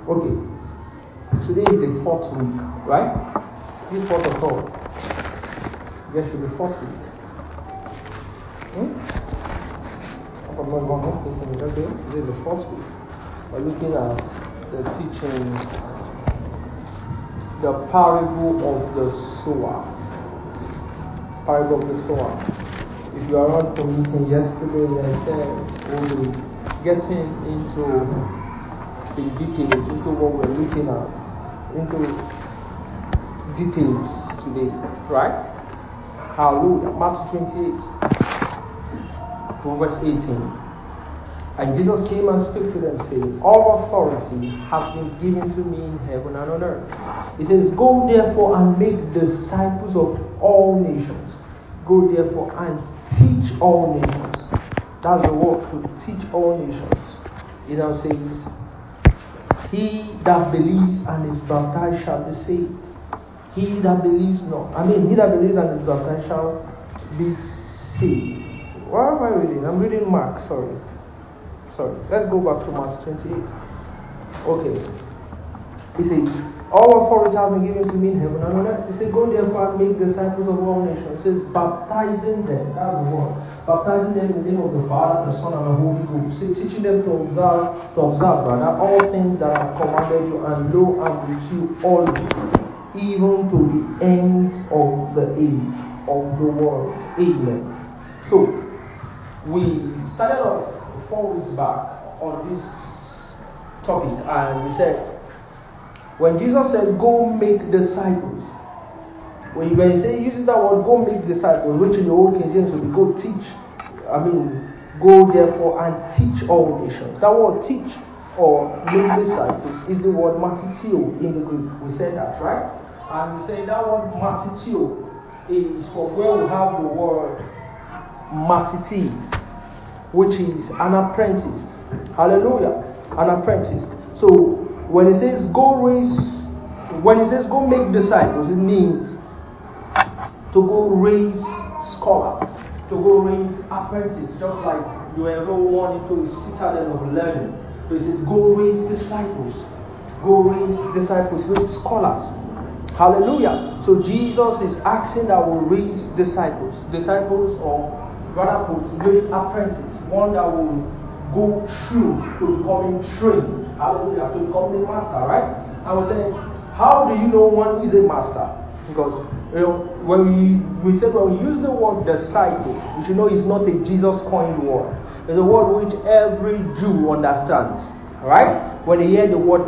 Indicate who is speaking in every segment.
Speaker 1: Okay. Today is the 4th week, right? This 4th of all. Yes, should be 4th week. I'm not wrong. Okay. Today is the 4th week. We're looking at the teaching, the parable of the sower. Parable of the sower. If you are on for meeting yesterday, I said we'll be getting into the details, into what we're looking at, into details today, right? Hallelujah. Matthew 28, verse 18. And Jesus came and spoke to them, saying, all authority has been given to me in heaven and on earth. He says, go therefore and make disciples of all nations. Go therefore and teach all nations. That's the word, to teach all nations. It now says, he that believes and is baptized shall be saved. He that believes not. He that believes and is baptized shall be saved. Where am I reading? I'm reading Mark, sorry. Let's go back to Matthew 28. Okay. He says, all authority has been given to me in heaven and on earth. He said, go therefore and make disciples of all nations. He says, baptizing them. That's the word. Baptizing them in the name of the Father, the Son, and the Holy Ghost. He said, teaching them to observe, all things that I have commanded you, and lo, I'm with you always, even to the end of the age of the world. Amen. So, we started off 4 weeks back on this topic, and we said, when Jesus said, go make disciples, when he uses that word, go make disciples, which in the Old King James will be go teach. Go therefore and teach all nations. That word teach or make disciples is the word matitio in the Greek. We said that, right? And we say that word matitio is from where we have the word matites, which is an apprentice. Hallelujah. An apprentice. So when it says go make disciples, it means to go raise scholars, to go raise apprentices, just like you ever want into a citadel of learning. So it says go raise disciples, raise scholars. Hallelujah. So Jesus is asking that we raise disciples or rather raise apprentices, one that will go through to becoming trained. Hallelujah. To become the master, right? I was saying, how do you know one is a master? Because when we use the word disciple, you should know it's not a Jesus coined word. It's a word which every Jew understands. Alright? When they hear the word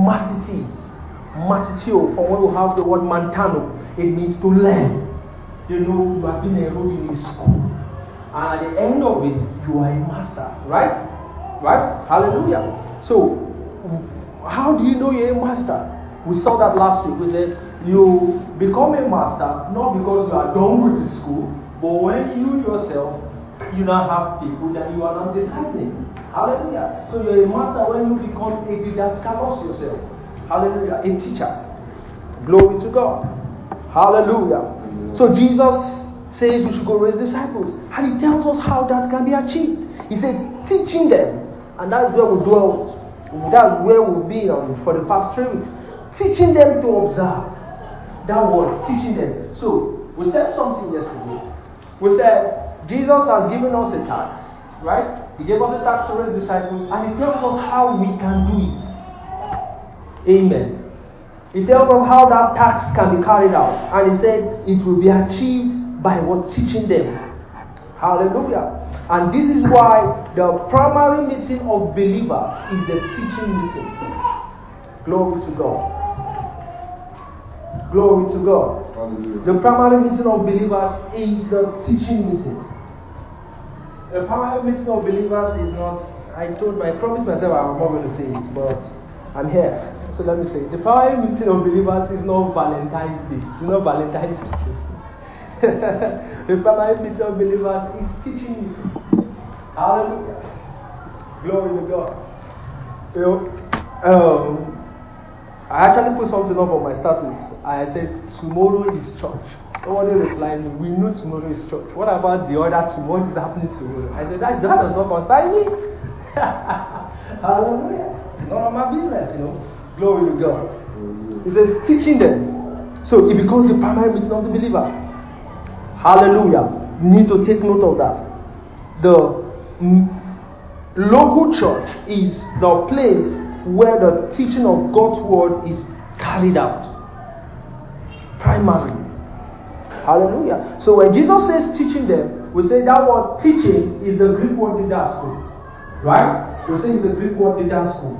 Speaker 1: matitio, from where we have the word mantano, it means to learn. You know, you have been enrolled in a school. And at the end of it, you are a master. Right? Hallelujah. So, how do you know you're a master? We saw that last week. We said, you become a master not because you are done with the school, but when you yourself, you now have people that you are not discipling. Hallelujah. So you're a master when you become a didaskalos yourself. Hallelujah. A teacher. Glory to God. Hallelujah. So Jesus says we should go raise disciples. And he tells us how that can be achieved. He said, teaching them. And that's where we dwell. That's where we'll be for the past 3 weeks. Teaching them to observe. That word, teaching them. So, we said something yesterday. We said, Jesus has given us a task, right? He gave us a task to raise disciples, and he tells us how we can do it. Amen. He tells us how that task can be carried out. And he said, it will be achieved by what? Teaching them. Hallelujah. And this is why the primary meeting of believers is the teaching meeting. Glory to God. Glory to God. Hallelujah. The primary meeting of believers is the teaching meeting. The primary meeting of believers is not, I promised myself I was not going to say it, but I'm here. So let me say, the primary meeting of believers is not Valentine's Day. It's not Valentine's meeting. The primary meeting of believers is teaching meeting. Hallelujah. Glory to God. I actually put something up on my status. I said, tomorrow is church. Somebody replied, we know tomorrow is church. What about the other tomorrow is happening tomorrow? I said, that does not concern me. Hallelujah. None of my business, Glory to God. He says, teaching them. So it becomes the primary meeting of the believers. Hallelujah. You need to take note of that. The local church is the place where the teaching of God's word is carried out. Primarily. Hallelujah. So when Jesus says teaching them, we say that word teaching is the Greek word didasko. Right? We say it's the Greek word didasko.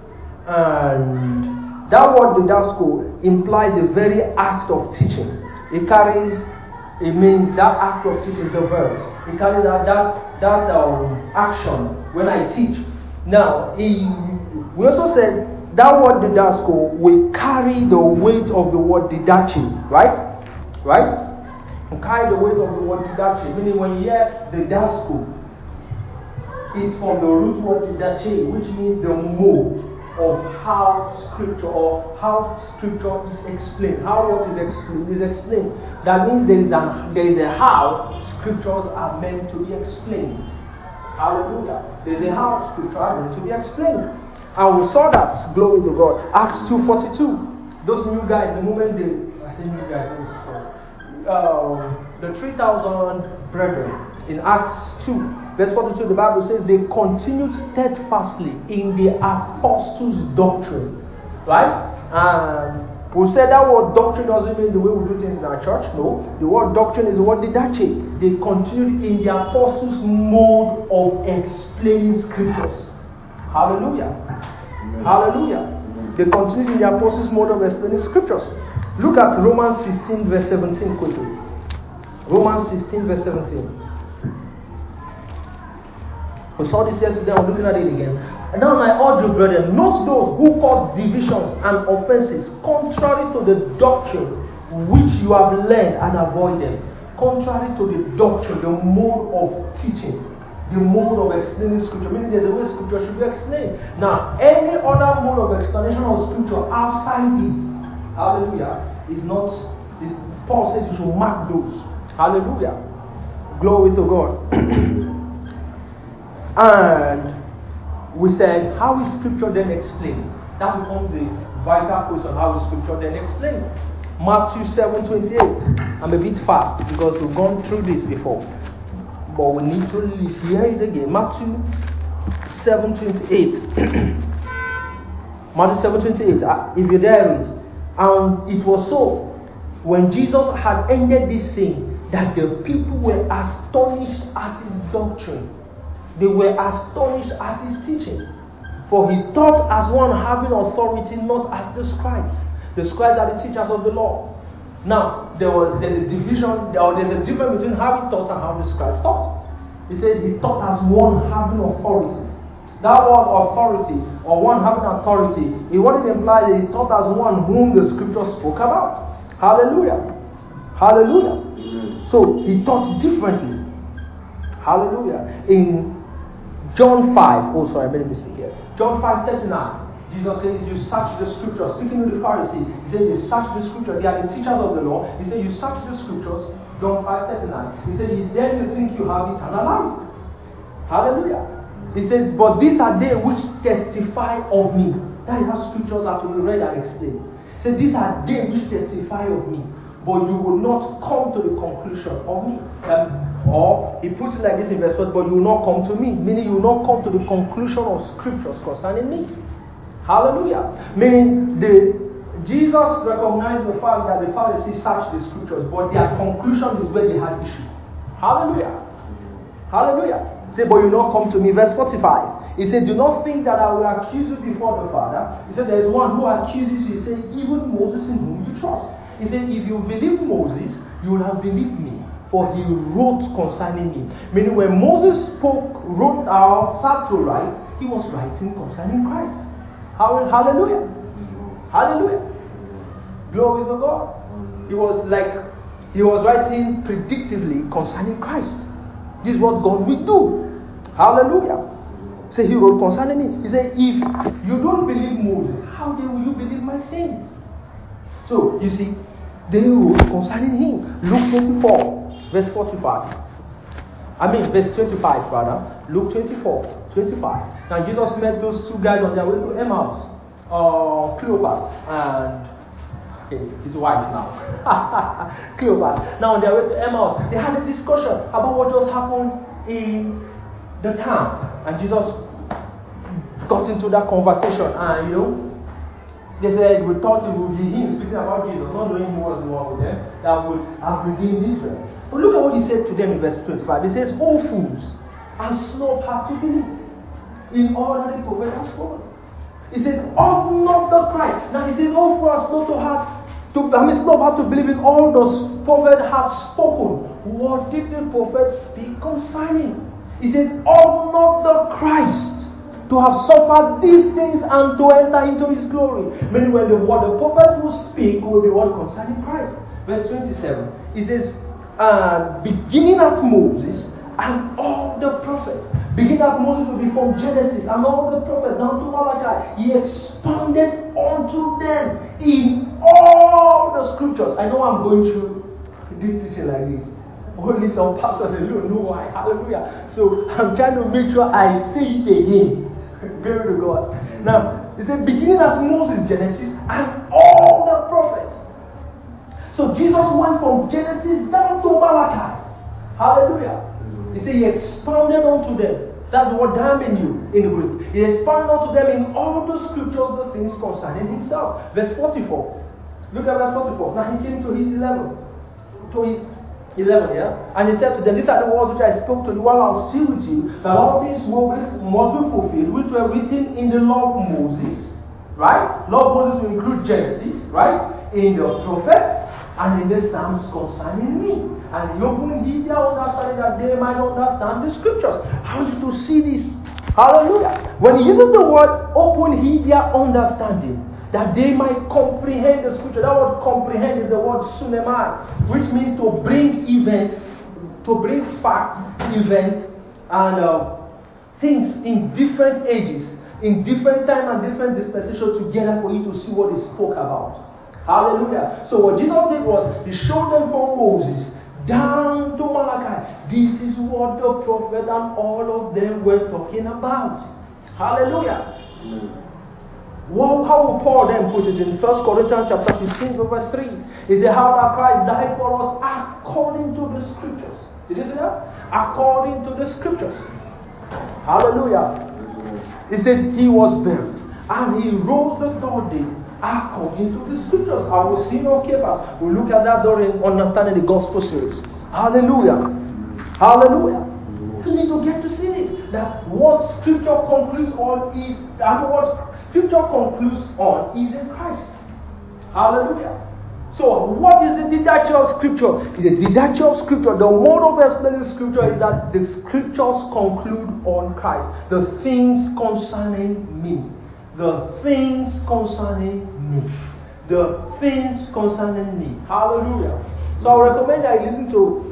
Speaker 1: And that word didasko implies the very act of teaching. It means that act of teaching is a verb. It carries that action when I teach. Now, we also said that word didasko will carry the weight of the word didache, right? Right? Will carry the weight of the word didache, meaning when you hear didasko, it's from the root word didache, which means the mode of how scripture is explained, how what is explained. That means there is a how scriptures are meant to be explained. Hallelujah. There is a how scripture are meant to be explained. And we saw that, glory to God. Acts 2:42. Those new guys, the moment the 3,000 brethren in Acts 2. Verse 42, the Bible says they continued steadfastly in the apostles' doctrine. Right? And we said that word doctrine doesn't mean the way we do things in our church. No. The word doctrine is the word didache. They continued in the apostles' mode of explaining scriptures. Hallelujah. Amen. Hallelujah. Amen. They continued in the apostles' mode of explaining scriptures. Look at Romans 16 verse 17 quickly. Romans 16 verse 17. We saw this yesterday, I'm looking at it again. And now I urge you, brethren, note those who cause divisions and offenses contrary to the doctrine which you have learned and avoid them. Contrary to the doctrine, the mode of teaching, the mode of explaining scripture, meaning there's a way scripture should be explained. Now, any other mode of explanation of scripture outside this, hallelujah, is not, Paul says you should mark those. Hallelujah. Glory to God. And we said, how is scripture then explained? That becomes the vital question, how is scripture then explained? Matthew 7:28. I'm a bit fast because we've gone through this before. But we need to hear it again. Matthew 7:28. Matthew 7:28. If you dare read. And it was so, when Jesus had ended this saying, that the people were astonished at his doctrine. They were astonished at his teaching. For he taught as one having authority, not as the scribes. The scribes are the teachers of the law. Now, there's a division, or there's a difference between how he taught and how the scribes taught. He said he taught as one having authority. That word authority, or one having authority, what it implies is he taught as one whom the scripture spoke about. Hallelujah. Hallelujah. Amen. So he taught differently. Hallelujah. In John 5, oh sorry, I made a mistake here. John 5:39, Jesus says, you search the scriptures. Speaking to the Pharisees, he said, you search the scriptures. They are the teachers of the law. He said, you search the scriptures. John 5:39. He said, then you think you have eternal life. Hallelujah. He says, but these are they which testify of me. That is how scriptures are to be read and explained. He said, these are they which testify of me. But you will not come to the conclusion of me. Or he puts it like this in verse 4, but you will not come to me. Meaning you will not come to the conclusion of scriptures concerning me. Hallelujah. Meaning Jesus recognized the fact that the Pharisees searched the scriptures, but their conclusion is where they had issue. Hallelujah. Hallelujah. He said, but you will not come to me. Verse 45. He said, do not think that I will accuse you before the Father. He said, there is one who accuses you. He said, even Moses in whom you trust. He said, if you believe Moses, you will have believed me. For he wrote concerning me. Meaning when Moses wrote or sat to write, he was writing concerning Christ. Hallelujah. Hallelujah. Glory to God. He was writing predictively concerning Christ. This is what God will do. Hallelujah. So he wrote concerning me. He said, if you don't believe Moses, how will you believe my saints? So you see, they wrote concerning him. Luke 24. Verse 45. Verse 25 rather. Luke 24, 25. Now Jesus met those two guys on their way to Emmaus. Cleopas and his wife now. Cleopas. Now on their way to Emmaus, they had a discussion about what just happened in the town. And Jesus got into that conversation, and they said we thought it would be him speaking about Jesus, not knowing he was the one with them that would have redeemed Israel. But look at what he said to them in verse 25. He says, "O fools, and slow of heart to believe in all that the prophet has spoken." He says, "Of not the Christ." Now he says, "O fools, and slow of heart slow of heart to believe in all the prophet has spoken." What did the prophet speak concerning? He said, "Of not the Christ to have suffered these things and to enter into his glory." Meaning when the prophet will speak will be what concerning Christ. Verse 27, he says, beginning at Moses and all the prophets. Beginning at Moses will be from Genesis and all the prophets down to Malachi. He expounded unto them in all the scriptures. I know I'm going through this teaching like this. Only some pastors alone know why. Hallelujah. So I'm trying to make sure I say it again. Glory to God. Now, he said, beginning at Moses, Genesis, and all the prophets. So Jesus went from Genesis down to Malachi. Hallelujah. He said he expounded unto them. That's what damning in the Greek. He expounded unto them in all the scriptures the things concerning himself. Verse 44. Look at verse 44. Now he came to his 11. And he said to them, "These are the words which I spoke to you while I was still with you, that all things must be fulfilled, which were written in the law of Moses." Right? Law of Moses will include Genesis, right? In the prophets and in the Psalms concerning me. And he opened their understanding that they might understand the scriptures. I want you to see this. Hallelujah. When he uses the word open their understanding, that they might comprehend the scripture. That word comprehend is the word sunemai, which means to bring fact, event, and things in different ages, in different time and different dispensation together for you to see what he spoke about. Hallelujah. So what Jesus did was, he showed them from Moses down to Malachi. This is what the prophet and all of them were talking about. Hallelujah. Well, how will Paul then put it in 1 Corinthians chapter 15 verse 3? He said, "How that Christ died for us according to the scriptures." Did you see that? According to the scriptures. Hallelujah. He said he was buried and he rose the third day according to the scriptures. I will see no capers. We'll look at that during understanding the gospel series. Hallelujah. Hallelujah. You need to get to see this. That what scripture concludes on is, and what scripture concludes on is in Christ. Hallelujah. So what is the didache of scripture? The didache of scripture, the mode of explaining scripture is that the scriptures conclude on Christ. The things concerning me. The things concerning me. The things concerning me. Hallelujah. So I recommend that you listen to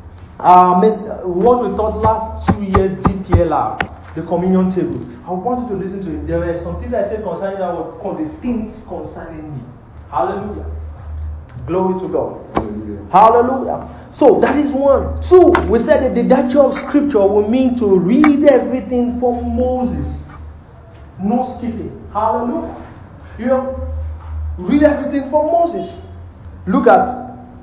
Speaker 1: what we taught last 2 years, GPLR, the communion table. I want you to listen to it. There were some things I said concerning that were called the things concerning me. Hallelujah. Glory to God. Hallelujah. Hallelujah. So that is one. Two, we said that the didache of scripture will mean to read everything from Moses. No skipping. Hallelujah. Read everything from Moses. Look at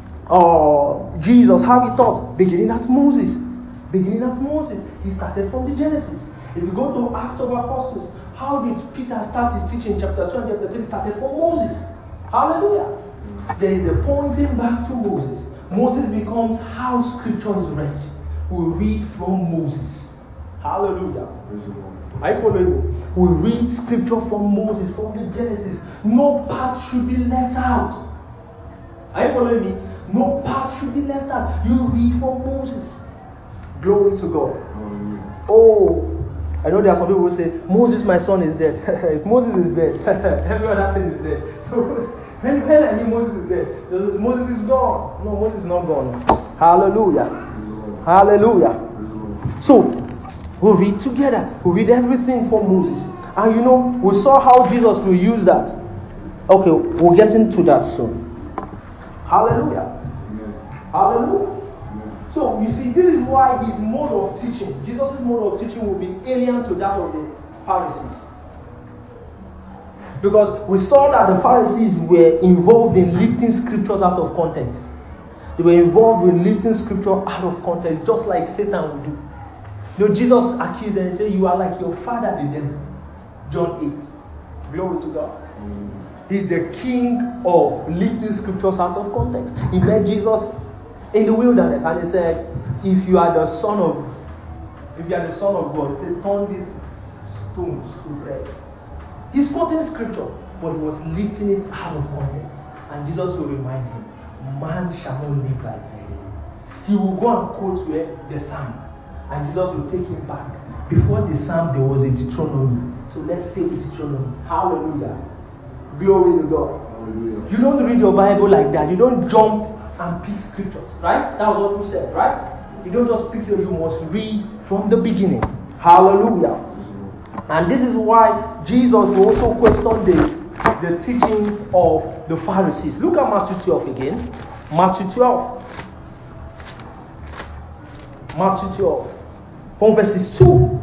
Speaker 1: Jesus, how he taught, beginning at Moses. Beginning at Moses. He started from the Genesis. If you go to Acts of Apostles, how did Peter start his teaching? Chapter 2 and chapter 3 started from Moses. Hallelujah. There is a pointing back to Moses. Moses becomes how scripture is read. We read from Moses. Hallelujah. Are you following me? We read scripture from Moses, from the Genesis. No part should be left out. Are you following me? No part should be left out. You read from Moses. Glory to God. Oh, I know there are some people who say, Moses, my son, is dead. Moses is dead. Every other thing is dead. When I mean Moses is dead, Moses is gone. No, Moses is not gone. Hallelujah. Hallelujah. So, we read together. We read everything from Moses. And we saw how Jesus will use that. Okay, we'll get into that soon. Hallelujah. Hallelujah. So, you see, this is why his mode of teaching, Jesus' mode of teaching will be alien to that of the Pharisees. Because we saw that the Pharisees were involved in lifting scriptures out of context. They were involved in lifting scripture out of context, just like Satan would do. You know, Jesus accused them and said, "You are like your father, the devil." John 8. Glory to God. He's the king of lifting scriptures out of context. He met Jesus in the wilderness and he said, if you are the son of God, he said, turn these stones to bread. He's quoting scripture, but he was lifting it out of context. And Jesus will remind him, man shall not live by bread. He will go and quote where the Psalms, and Jesus will take him back. Before the Psalm, there was a Deuteronomy. So let's take Deuteronomy. Hallelujah. Glory to God. Hallelujah. You don't read your Bible like that. You don't jump and pick scriptures, right? That was what we said, right? You don't just pick it, you must read from the beginning. Hallelujah. And this is why Jesus will also question the teachings of the Pharisees. Look at Matthew 12 again. Matthew 12. Matthew 12. From verses 2.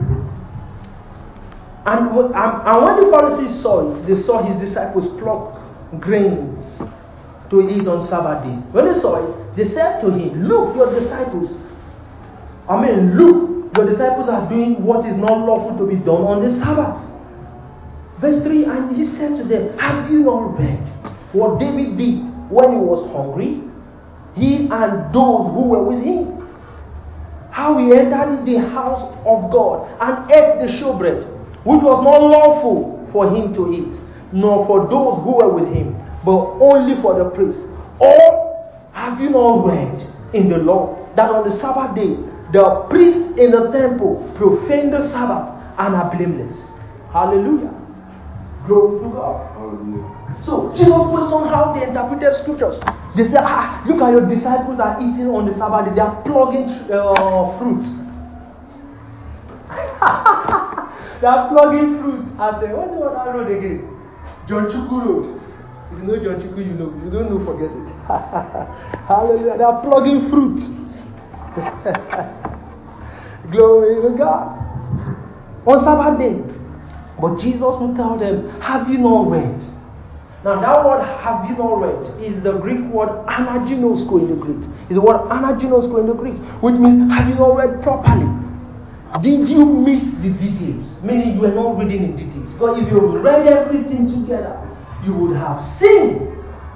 Speaker 1: And when the Pharisees saw it, they saw his disciples pluck grains to eat on Sabbath day. When they saw it, they said to him, look, your disciples are doing what is not lawful to be done on the Sabbath. Verse 3, and he said to them, have you not read what David did when he was hungry? He and those who were with him. How he entered the house of God and ate the showbread, which was not lawful for him to eat, nor for those who were with him, but only for the priests. Or have you not read in the law that on the Sabbath day, the priests in the temple profane the Sabbath and are blameless? Hallelujah. Glory to God. Hallelujah. So Jesus questioned how they interpreted scriptures. They say, look at your disciples are eating on the Sabbath day. They are plugging fruit. They are plugging fruit. I say, what was that road again? John Chukwu Road. If you know John Chukwu, you know. If you don't know, forget it. Hallelujah. They are plugging fruit. Glory to God. On Sabbath day. But Jesus will tell them, have you not read? Now that word, have you not read, is the Greek word anaginosko in the Greek. It's the word anaginosko in the Greek, which means, have you not read properly? Did you miss the details? Meaning you were not reading in details. Because if you read everything together, you would have seen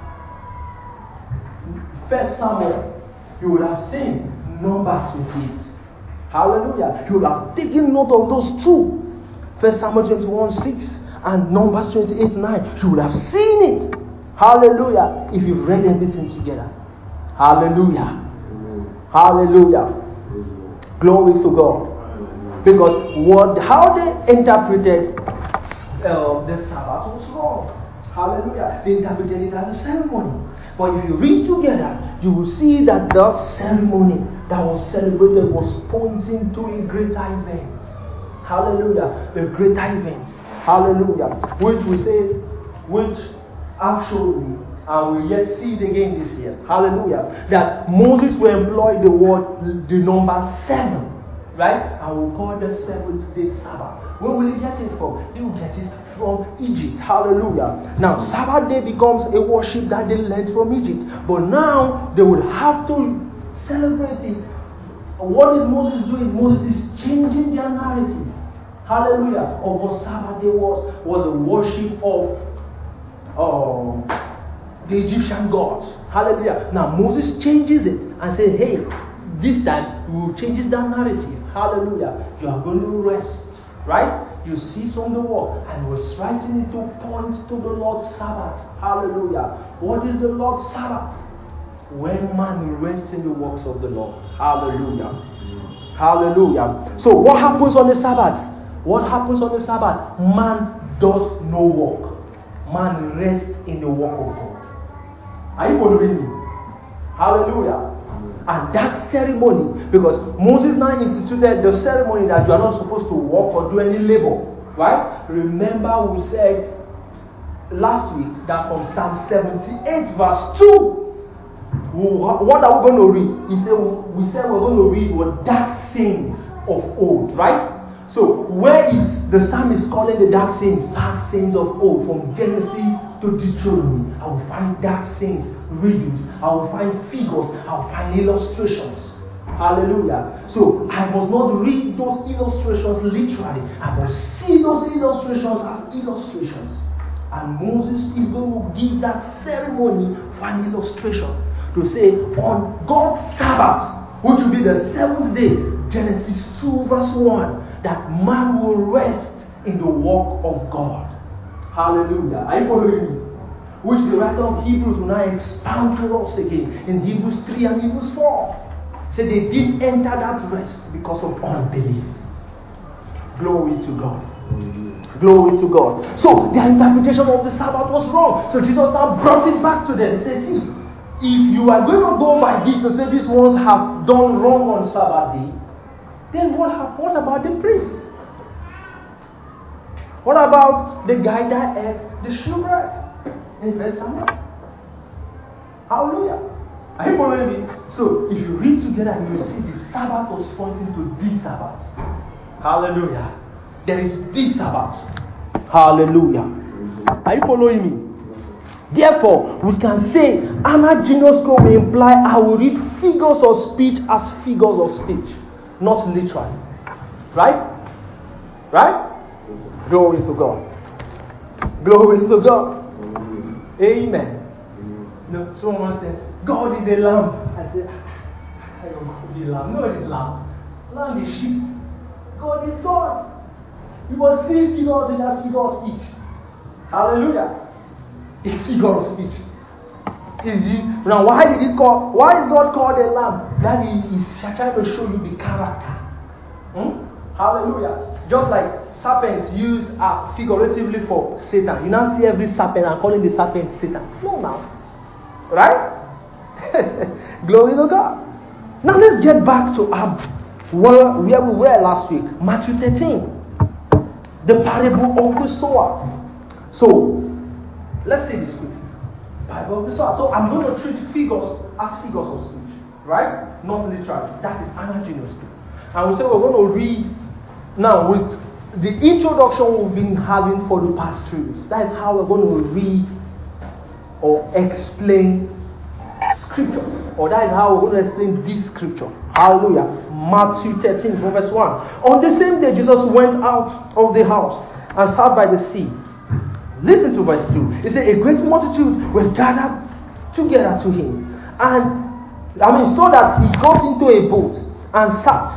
Speaker 1: 1 Samuel. You would have seen Numbers 28. Hallelujah. You would have taken note of those two. 1 Samuel 21:6 and Numbers 28:9. You would have seen it. Hallelujah. If you've read everything together. Hallelujah. Hallelujah. Glory to God. Because how they interpreted the Sabbath was wrong. Hallelujah. They interpreted it as a ceremony. But if you read together, you will see that the ceremony that was celebrated was pointing to a greater event. Hallelujah. The greater event. Hallelujah. Which actually, and we yet see it again this year. Hallelujah. That Moses will employ the number 7. Right? And we'll call the 7th day Sabbath. Where will he get it from? He will get it from Egypt. Hallelujah. Now, Sabbath day becomes a worship that they learned from Egypt. But now, they would have to celebrate it. What is Moses doing? Moses is changing their narrative. Hallelujah. Of what Sabbath day was a worship of the Egyptian gods. Hallelujah. Now, Moses changes it and says, hey, this time, we will change that narrative. Hallelujah. You are going to rest. Right? You cease from the work. And we're writing it to point to the Lord's Sabbath. Hallelujah. What is the Lord's Sabbath? When man rests in the works of the Lord. Hallelujah. Hallelujah. So what happens on the Sabbath? What happens on the Sabbath? Man does no work. Man rests in the work of God. Are you following me? Hallelujah. And that ceremony, because Moses now instituted the ceremony that you are not supposed to work or do any labor. Right? Remember we said last week that from Psalm 78 verse 2, what are we going to read? We said we're going to read what dark sins of old. Right? So where is the psalmist calling the dark sayings of old, from Genesis to Deuteronomy? I will find dark sayings, riddles. I will find figures. I will find illustrations. Hallelujah. So I must not read those illustrations literally. I must see those illustrations as illustrations. And Moses is going to give that ceremony for an illustration. To say, on God's Sabbath, which will be the seventh day, Genesis 2 verse 1, that man will rest in the work of God. Hallelujah. Are you following me? Which the writer of Hebrews will now expound to us again in Hebrews 3 and Hebrews 4. Say they didn't enter that rest because of unbelief. Glory to God. Glory to God. So their interpretation of the Sabbath was wrong. So Jesus now brought it back to them. He said, see, if you are going to go by this to say these ones have done wrong on Sabbath day, then what about the priest? What about the guy that ate the shewbread in verse 7? Hallelujah. Are you following me? So if you read together, you will see the Sabbath was pointing to this Sabbath. Hallelujah. There is this Sabbath. Hallelujah. Are you following me? Therefore, we can say anaginosko will imply I will read figures of speech as figures of speech, not literally. Right? Right? Glory to God. Glory to God. Amen. No, someone said, God is a lamb. I said, I don't know God is a lamb. No, it is lamb. Lamb is sheep. God is God. You must see figures in that figure of speech. Hallelujah. It's figure of speech. Now, why is God called a lamb? That is trying to show you the character. Hallelujah. Just like serpents used figuratively for Satan. You now see every serpent and calling the serpent Satan. No, now. Right? Glory to God. Now let's get back to where we were last week. Matthew 13. The parable of the sower. So, let's see this quickly. Parable of the sower. So I'm going to treat figures as figures of speech. Right? Not literally. That is anagynous speech. And we say we're going to read now with the introduction we've been having for the past 3 weeks. That is how we're going to read or explain scripture. Or that is how we're going to explain this scripture. Hallelujah. Matthew 13 verse 1. On the same day Jesus went out of the house and sat by the sea. Listen to verse 2. It said a great multitude were gathered together to him. So that he got into a boat and sat.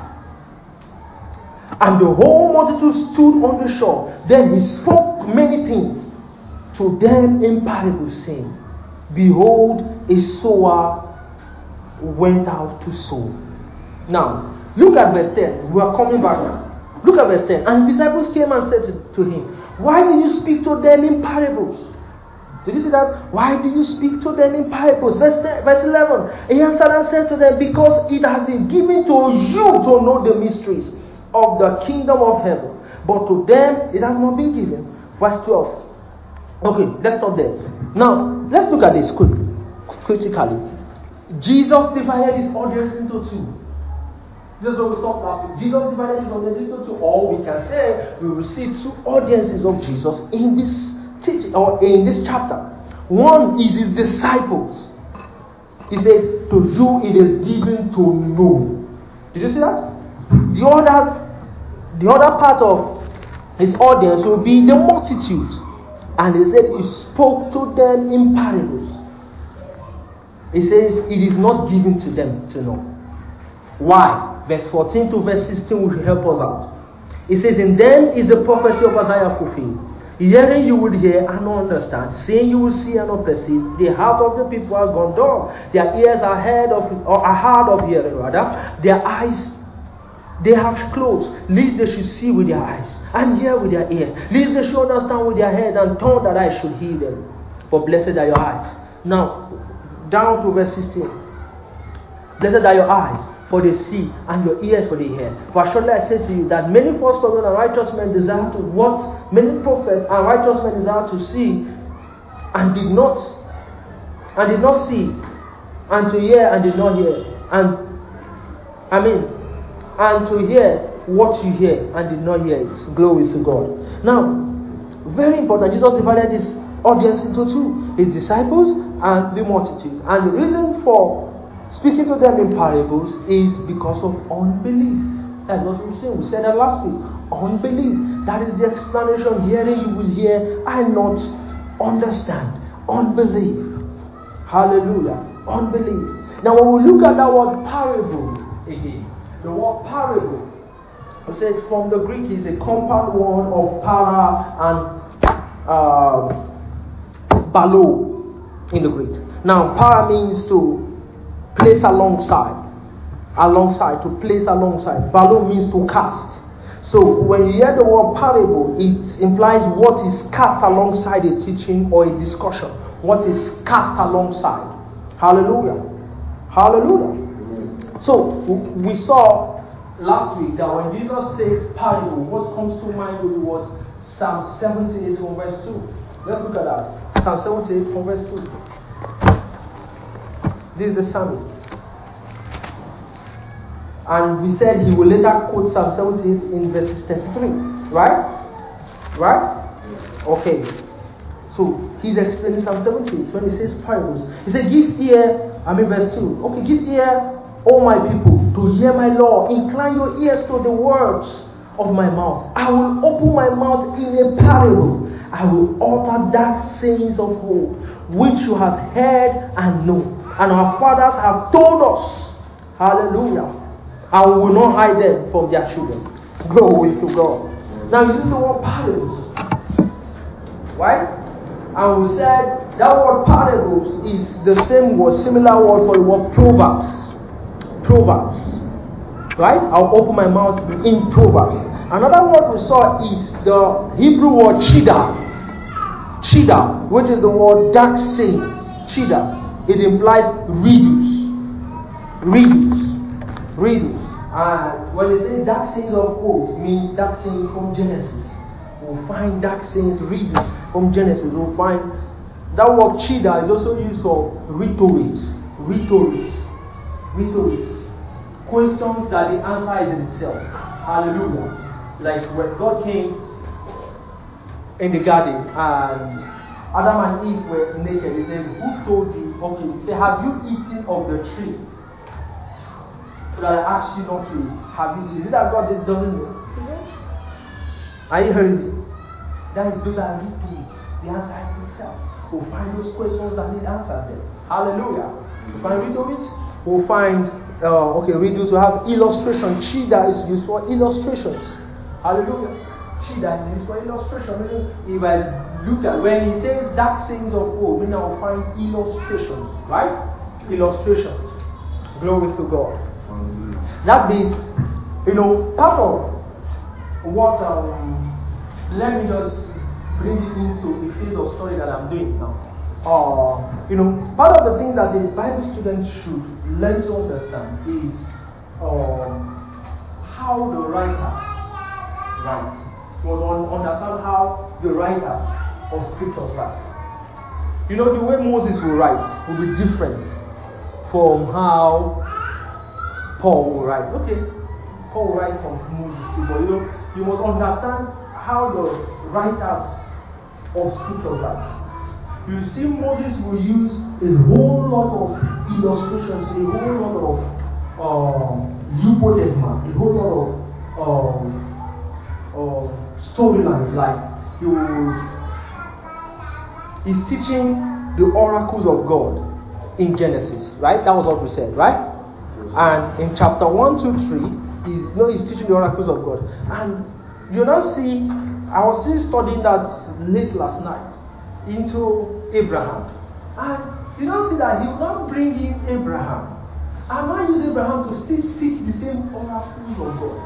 Speaker 1: And the whole multitude stood on the shore. Then he spoke many things to them in parables, saying, Behold, a sower went out to sow. Now, look at verse 10. We are coming back now. Look at verse 10. And the disciples came and said to him, Why do you speak to them in parables? Did you see that? Why do you speak to them in parables? Verse 11. He answered and said to them, Because it has been given to you to know the mysteries of the kingdom of heaven, but to them it has not been given. Verse 12. Okay, let's stop there. Now, let's look at this critically. Jesus divided his audience into two. Just what we stopped last week. Jesus divided his audience into two. Or we can say we will see two audiences of Jesus in this teaching or in this chapter. One is his disciples. He says, to you it is given to know. Did you see that? The other part of his audience will be the multitude. And he said he spoke to them in parables. He says it is not given to them to know. Why? Verse 14 to verse 16 will help us out. It says, in them is the prophecy of Isaiah fulfilled. Hearing you will hear and not understand. Seeing you will see and not perceive. The heart of the people are gone dull. Their ears are hard of hearing rather. Their eyes they have closed, lest they should see with their eyes, and hear with their ears, lest they should understand with their head, and turn that I should heal them. But blessed are your eyes. Now, down to verse 16. Blessed are your eyes, for they see, and your ears for they hear. For surely I say to you that many false prophets and righteous men desire to what many prophets and righteous men desire to see, and did not see it, and to hear and did not hear, and to hear what you hear and did not hear it. Glory to God. Now, very important, Jesus divided his audience into two, his disciples and the multitude. And the reason for speaking to them in parables is because of unbelief. That's what we said. We said that last week. Unbelief. That is the explanation. Hearing you will hear and not understand. Unbelief. Hallelujah. Unbelief. Now when we look at that word parable again, the word parable, we said from the Greek is a compound one of para and balo in the Greek. Now para means to place alongside. To place alongside. Balo means to cast. So when you hear the word parable, it implies what is cast alongside a teaching or a discussion. What is cast alongside. Hallelujah. Hallelujah. So we saw last week that when Jesus says parable, what comes to mind will be what? Psalm 78 from verse 2. Let's look at that. Psalm 78 from verse 2. This is the psalmist. And we said he will later quote Psalm 78 in verses 33. Right? Right? Okay. So he's explaining Psalm 78 when he says parables. He said, give ear, verse 2. Okay, give ear, all my people, to hear my law. Incline your ears to the words of my mouth. I will open my mouth in a parable. I will utter dark sayings of old, which you have heard and known, and our fathers have told us. Hallelujah. And we will not hide them from their children. Glory to God. Now you see the word parables. Right? And we said that word parables is the same word, similar word for the word proverbs. Proverbs. Right? I'll open my mouth in proverbs. Another word we saw is the Hebrew word chida. Chida, which is the word dark sayings. Chida. It implies riddles. Riddles. And when they say dark sayings of old, it means dark sayings from Genesis. We'll find dark sayings, riddles from Genesis. We'll find that word chida is also used for rhetorics. Questions that the answer is in itself. Hallelujah. Like when God came in the garden and Adam and Eve were naked, he said, who told you? Okay, he said, have you eaten of the tree that I asked you not to eat? Have you? Is it that God doesn't know? Are you hearing me? Those are rhetorics. The answer is itself. We'll find those questions that need answers there. Hallelujah. We'll find rhetorics. We'll find riddles. We have illustration. Chida is used for illustrations. Hallelujah. Chida is used for illustration. If I look at when he says dark sayings of old, we now find illustrations. Right? Illustrations. Glory to God. That means, part of what, let me just bring it into a phase of study that I'm doing now. Part of the thing that the Bible student should learn to understand is how the writers write. You want to understand how the writers of scriptures write. The way Moses will write will be different from how Paul will write. Okay, Paul will write from Moses too, but you must understand how the writers of scripture write. You see, Moses will use a whole lot of illustrations, a whole lot of eupodegma, a whole lot of storylines. Like he's teaching the oracles of God in Genesis, right? That was what we said, right? And in chapter 1, 2, 3, he's teaching the oracles of God. And you now see, I was still studying that late last night into Abraham. And you now see that he will not bring in Abraham. And now use Abraham to still teach the same oracles of God.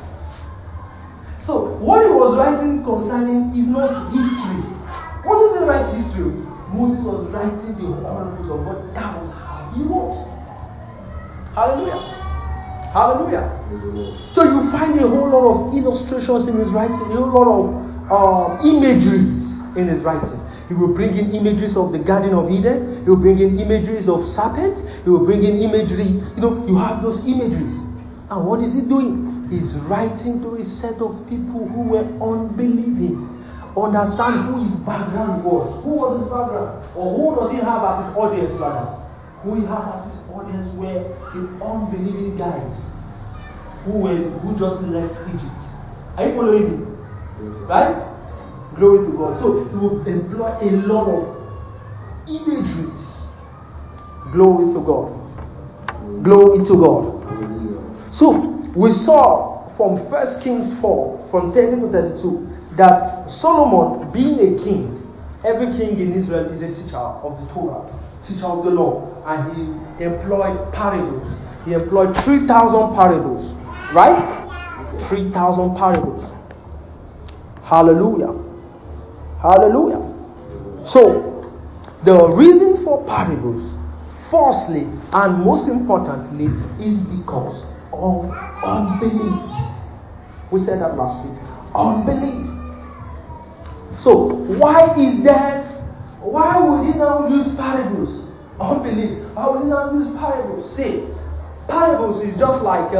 Speaker 1: So, what he was writing concerning is not history. Moses didn't write history. Moses was writing the oracles of God. That was how he wrote. Hallelujah. Hallelujah. So you find a whole lot of illustrations in his writing, a whole lot of imageries in his writing. He will bring in imageries of the Garden of Eden. He will bring in imageries of serpents. He will bring in imagery. You have those imageries. And what is he doing? is writing to a set of people who were unbelieving. Understand who his background was. Who was his background? Or who does he have as his audience rather? Who he has as his audience were the unbelieving guys who just left Egypt. Are you following me? Right? Glory to God. So he will employ a lot of imageries. Glory to God. Glory to God. So we saw from 1 Kings 4, from 30 to 32, that Solomon, being a king, every king in Israel is a teacher of the Torah, teacher of the law, and he employed parables. He employed 3,000 parables, right? 3,000 parables. Hallelujah. Hallelujah. So, the reason for parables, firstly and most importantly, is because of unbelief. We said that last week. Unbelief. So, why would he now use parables? Unbelief. Why would he now use parables? See, parables is just like,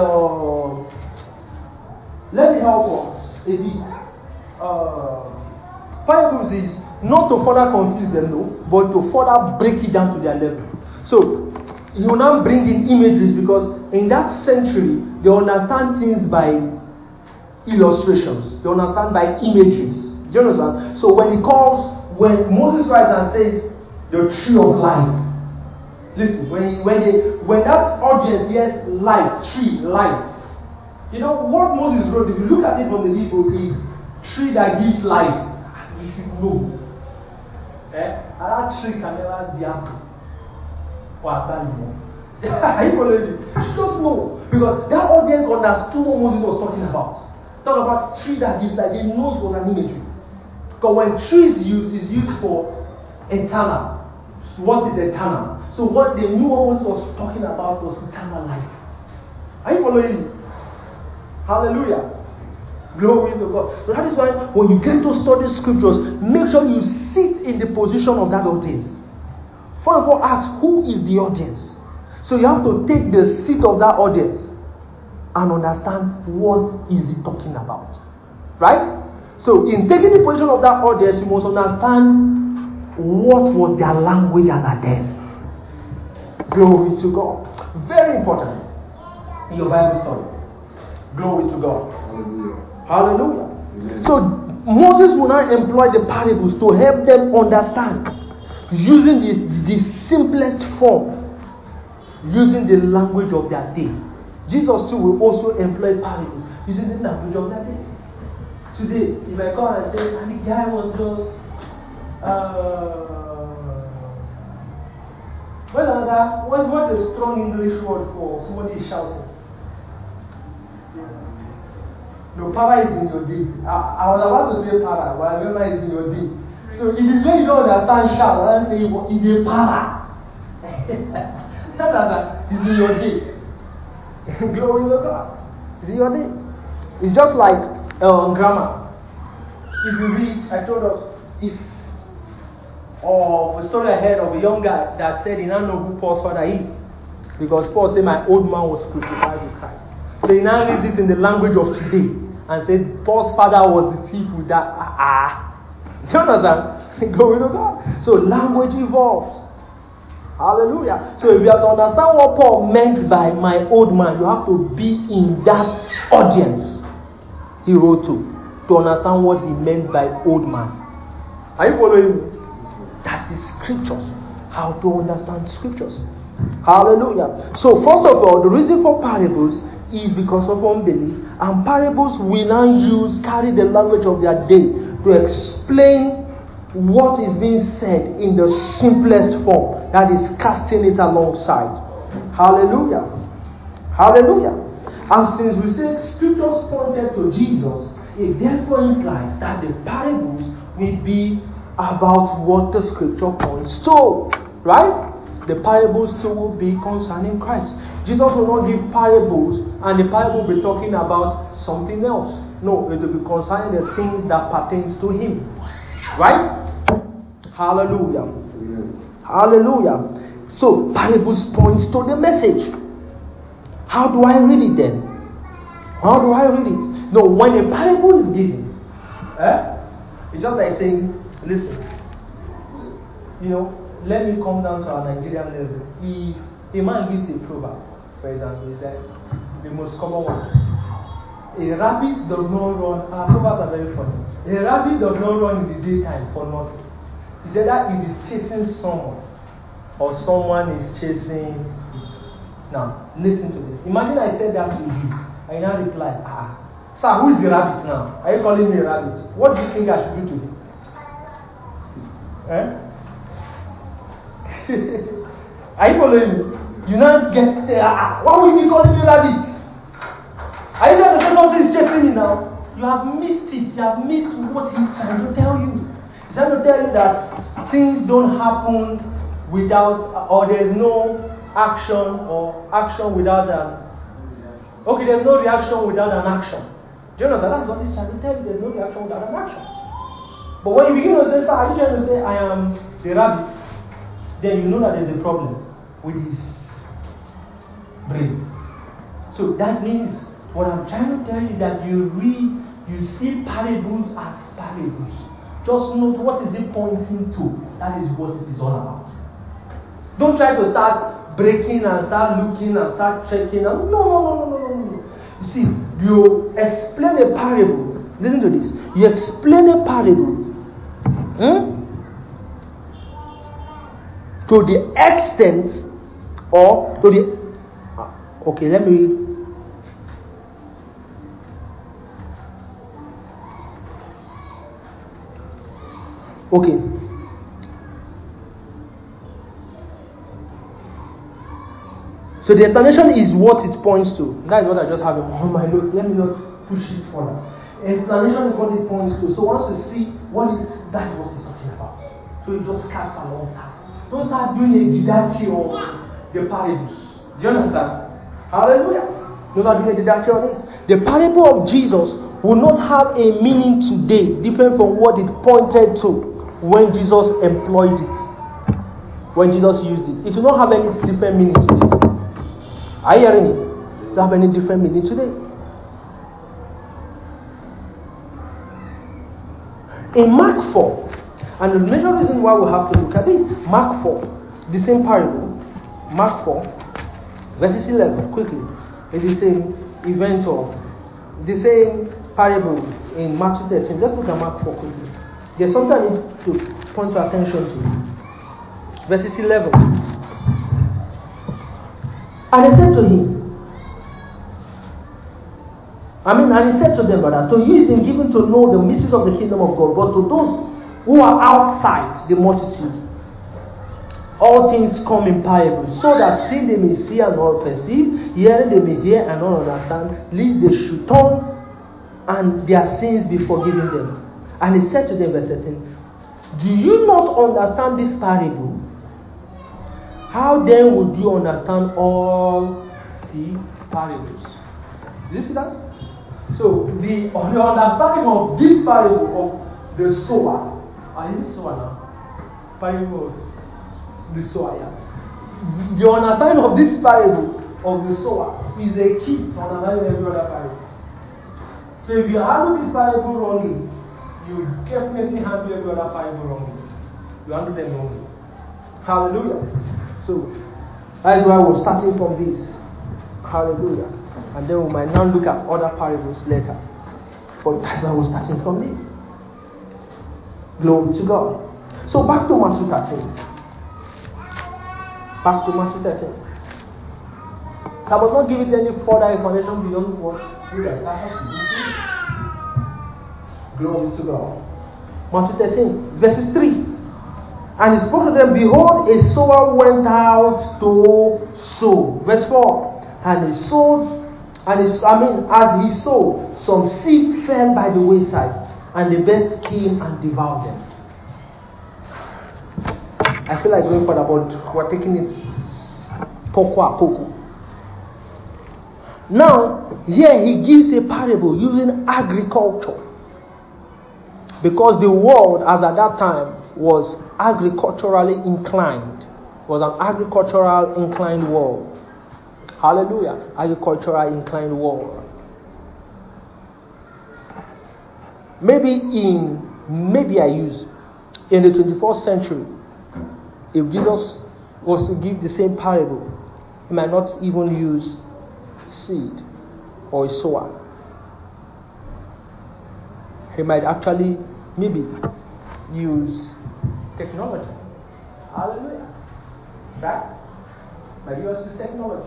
Speaker 1: let me help us a bit. Parables is not to further confuse them, no, but to further break it down to their level. So, he will now bring in images because in that century, they understand things by illustrations. They understand by images. Do you understand? So when Moses writes and says, the tree of life. Listen, when that audience hears life, tree, life. You know what Moses wrote, if you look at it from the Hebrew, is tree that gives life. You should know. And that tree can never be apple. Or animal. Are you following me? You should just know. Because that audience understood what Moses was talking about. Talk about tree that gives life. They know it was an imagery. Because when tree is used for eternal. What is eternal? So what they knew what Moses was talking about was eternal life. Are you following me? Hallelujah. Glory to God. So that is why when you get to study scriptures, make sure you sit in the position of that audience. First of all, ask who is the audience. So you have to take the seat of that audience and understand what is he talking about. Right? So in taking the position of that audience, you must understand what was their language at that time. Glory to God. Very important in your Bible study. Glory to God. Hallelujah. Hallelujah. Amen. So Moses will now employ the parables to help them understand, using the simplest form, using the language of their day. Jesus too will also employ parables using the language of their day. Today, if I come and say, and the guy was just what's a strong English word for somebody shouting? No, para is in your day. I was about to say para, but I remember it's in your day. So it is when you don't understand shout, I say it's a para. It's in your day. Glory to God. It's in your day. It's just like grammar. If you read, I told us, a story I heard of a young guy that said he now know who Paul's father is. Because Paul said, my old man was crucified with Christ. So he now reads it in the language of today and said, Paul's father was the thief with that. Do you understand? Glory to God. So language evolves. Hallelujah. So if you have to understand what Paul meant by my old man, you have to be in that audience he wrote to understand what he meant by old man. Are you following me? That is scriptures. How to understand scriptures. Hallelujah. So first of all, the reason for parables is because of unbelief. And parables we now carry the language of their day to explain what is being said in the simplest form. That is casting it alongside. Hallelujah. Hallelujah. And since we say scriptures pointed to Jesus, it therefore implies that the parables will be about what the scripture points to. Right? The parables too will be concerning Christ. Jesus will not give parables and the parable will be talking about something else. No, it will be concerning the things that pertains to him. Right? Hallelujah. Amen. Hallelujah. So parables points to the message. How do I read it then? How do I read it? No, when a parable is given, it's just like saying, listen, let me come down to our Nigerian level. If a man gives a proverb, for example, he said, the most common one, a rabbit does not run, our proverbs are very funny. A rabbit does not run in the daytime for nothing. He said that it is chasing someone, or someone is chasing it. Now, listen to this. Imagine I said that to you. I now reply, sir, who is the rabbit now? Are you calling me a rabbit? What do you think I should do to him? Are you following me? You now get there. Why would you be calling me a rabbit? Are you trying to say something is chasing me now? You have missed it. You have missed what he's trying to tell you. He's trying to tell you that things don't happen without, or there's no action, or action without there's no reaction without an action. Do you understand? That's what he's trying to tell you. There's no reaction without an action. But when you begin to say, sir, are you trying to say I am the rabbit? Then you know that there's a problem with his brain. So that means what I'm trying to tell you is that you see parables as parables. Just note what is it pointing to. That is what it is all about. Don't try to start breaking and start looking and start checking. No. You see, you explain a parable. Listen to this. You explain a parable to the extent or to the... Okay, let me... Okay. So the explanation is what it points to. That is what I just have on my notes. Let me not push it further. Explanation is what it points to. So once you see that's what it's talking about. So you just cast alongside. Don't start doing a didactic of the parables. Do you understand? Hallelujah. Don't start doing a didactic of it. The parable of Jesus will not have a meaning today different from what it pointed to when Jesus employed it. When Jesus used it. It will not have any different meaning today. Are you hearing it? It will have any different meaning today. In Mark 4, and the major reason why we have to look at it, Mark 4, the same parable, Mark 4, verses 11, quickly, is the same event of the same parable in Matthew 13. Let's look at Mark 4 quickly. There's something I need to point your attention to. Verses 11. And he said to him, and he said to them, brother, to you is been given to know the mysteries of the kingdom of God, but to those who are outside the multitude, all things come in parables, so that seeing they may see and not perceive, hearing they may hear and not understand, lest they should turn and their sins be forgiven them. And he said to them, verse 13, do you not understand this parable? How then would you understand all the parables? Do you see that? So the understanding of this parable of the sower, is it sower now? Parable of the sower, yeah. The understanding of this parable of the sower is a key to understanding every other parable. So if you handle this parable wrongly, you definitely handle every other parable wrongly. You handle them wrongly. Hallelujah. So that is why we're starting from this. Hallelujah. And then we might now look at other parables later. But that's why we're starting from this. Glory to God. So back to Matthew 13. Back to Matthew 13. So I was not giving any further information beyond what we read. Glory to God. Matthew 13, verses 3. And he spoke to them, behold, a sower went out to sow. Verse 4. And he sowed, as he sowed, some seed fell by the wayside, and the birds came and devoured them. I feel like going further, but we're taking it poco a poco. Now, here he gives a parable using agriculture. Because the world, as at that time, was agriculturally inclined. Was an agricultural inclined world. Hallelujah. Agricultural inclined world. maybe I use in the 21st century, if Jesus was to give the same parable, he might not even use seed or a sower. He might actually maybe use technology. Hallelujah. Right? Might use technology.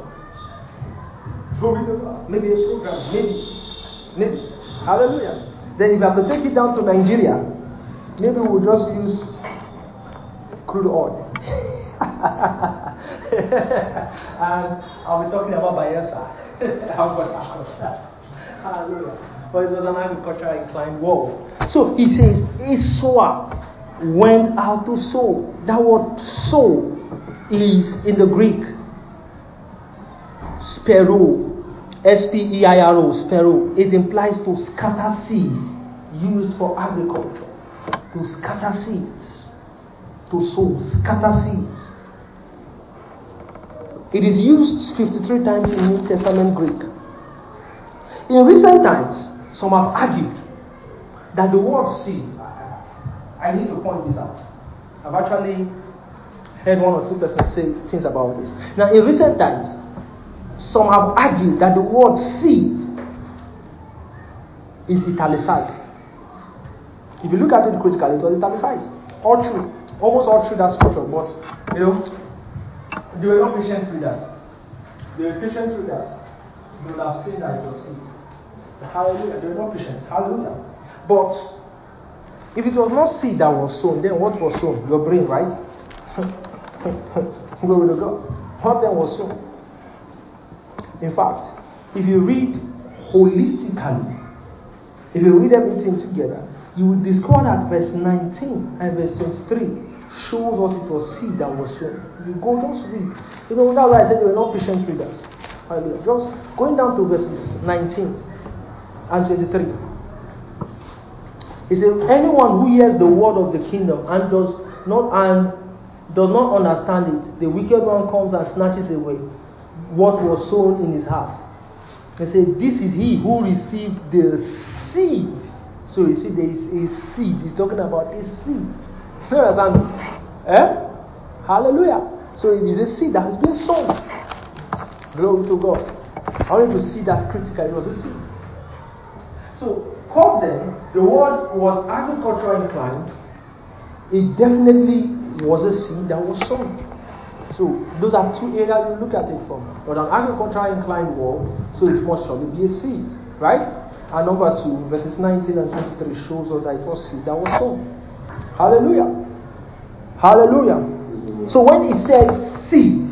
Speaker 1: Maybe a program. Maybe. Hallelujah. Then if you have to take it down to Nigeria, maybe we'll just use crude oil. And I'll be talking about Bayelsa. Hallelujah. But it was an agricultural inclined world. So he says, a sower went out to sow. That word sow is in the Greek spero. S-P-E-I-R-O, sparrow. It implies to scatter seed, used for agriculture. To scatter seeds. To sow, scatter seeds. It is used 53 times in New Testament Greek. In recent times, some have argued that the word seed, I need to point this out. I've actually heard one or two persons say things about this. Now, in recent times, some have argued that the word seed is italicized. If you look at it critically, it was italicized. All true. Almost all true, that scripture. But, they were not patient readers. They were patient readers. They would have seen that it was seed. Hallelujah. They were not patient. Hallelujah. But, if it was not seed that was sown, then what was sown? Your brain, right? Glory to God. What then was sown? In fact, if you read holistically, if you read everything together, you will discover that verse 19 and verse 23 shows what it was seed that was sown. You go, just read. That's why I said they were not patient readers. Just going down to verses 19 and 23. It says, anyone who hears the word of the kingdom and does not understand it, the wicked one comes and snatches away what was sown in his heart. They say, this is he who received the seed. So you see, there is a seed. He's talking about a seed. Hallelujah. So it is a seed that has been sown. Glory to God. I want you to see that critically. It was a seed. So, cause then, the word was agricultural inclined. It definitely was a seed that was sown. So, those are two areas you look at it from. But an agricultural inclined world, so it must surely be a seed. Right? And number 2, verses 19 and 23 shows us that it was seed that was sown. Hallelujah. Hallelujah. So when he says seed,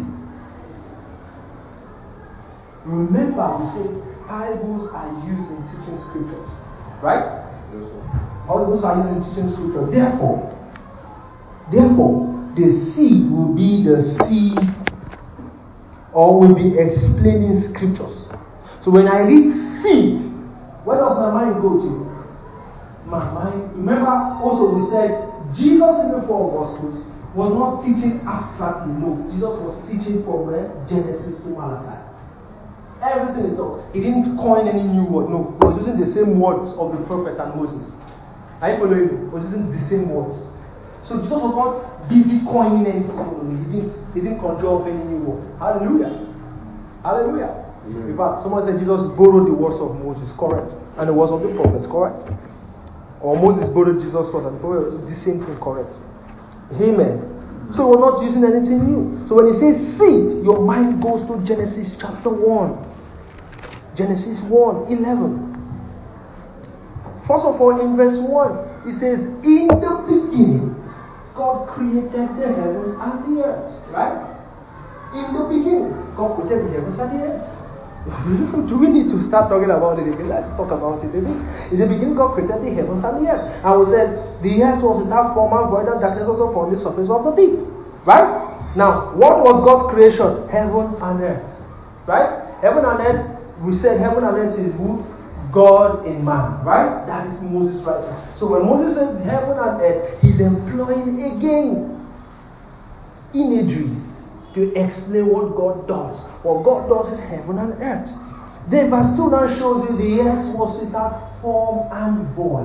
Speaker 1: remember we say parables are used in teaching scriptures. Right? Parables are used in teaching scripture. Therefore, the seed will be the seed or will be explaining scriptures. So when I read seed, where does my mind go to? My mind. Remember also we said Jesus in the 4 Gospels was not teaching abstractly. No, Jesus was teaching from Genesis to Malachi. Everything he taught. He didn't coin any new word. No, he was using the same words of the prophet and Moses. Are you following me? He was using the same words. So Jesus was not busy coining anything. He didn't conjure up any new word. Hallelujah. Hallelujah. In fact, someone said Jesus borrowed the words of Moses, correct, and the words of the prophets, correct. Or Moses borrowed Jesus' words and the prophet, the same thing, correct. Amen. So we're not using anything new. So when he says seed, your mind goes to Genesis chapter 1. Genesis 1:11. First of all, in verse 1, it says, in the beginning, God created the heavens and the earth. Right? In the beginning, God created the heavens and the earth. Do we need to start talking about it again? Let's talk about it. In the beginning, God created the heavens and the earth. And we said, the earth was without form and void, and darkness was upon the surface of the deep. Right? Now, what was God's creation? Heaven and earth. Right? Heaven and earth, we said heaven and earth is who? God in man. Right? That is Moses right now. So when Moses says heaven and earth, he's employing again imageries to explain what God does. What God does is heaven and earth. Then verse 2 now shows you the earth was without form and void.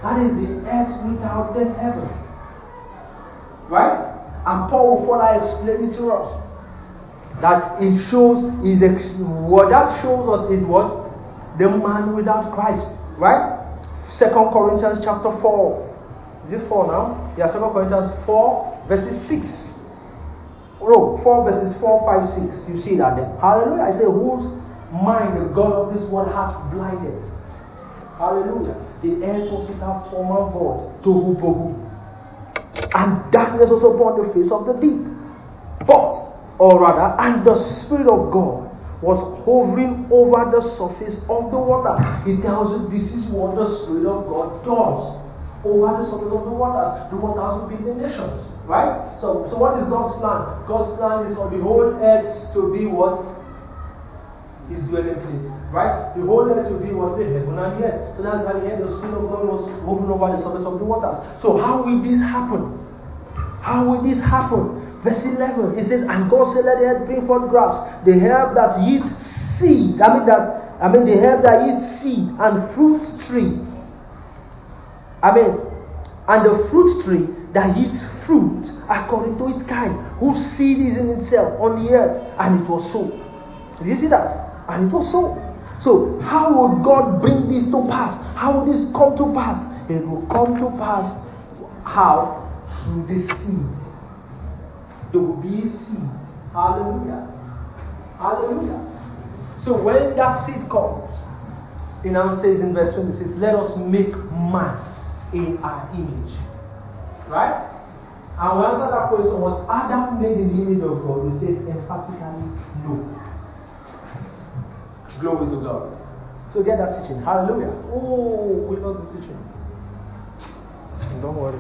Speaker 1: That is the earth without the heaven. Right? And Paul will further explain it to us. That it shows what that shows us is what? The man without Christ. Right? 2 Corinthians chapter 4. Is it 4 now? Yeah, 2 Corinthians 4 verses 6. No, 4 verses 4, 5, 6. You see that there. Hallelujah. I say, whose mind the God of this world has blinded. Hallelujah. The earth was without form and void. Tohu bohu. And darkness was upon the face of the deep. And the Spirit of God was hovering over the surface of the water. It tells you this is what the Spirit of God does. Over the surface of the waters. The waters will be the nations. Right? So what is God's plan? God's plan is for the whole earth to be what? His dwelling place. Right? The whole earth will be what? The heaven and the earth. So that's why the Spirit of God was hovering over the surface of the waters. So how will this happen? How will this happen? Verse 11, it says, and God said, let the earth bring forth grass, the herb that yields seed. The herb that yields seed and fruit tree. And the fruit tree that yields fruit according to its kind, whose seed is in itself on the earth. And it was so. Did you see that? And it was so. So, how would God bring this to pass? How would this come to pass? It will come to pass. How? Through the seed. There will be a seed. Hallelujah. Hallelujah. So when that seed comes, it now says in verse 26, let us make man in our image. Right? And we answered that question, was Adam made in the image of God? We said emphatically no. Glory to God. So get that teaching. Hallelujah. Oh, we lost the teaching. Don't worry.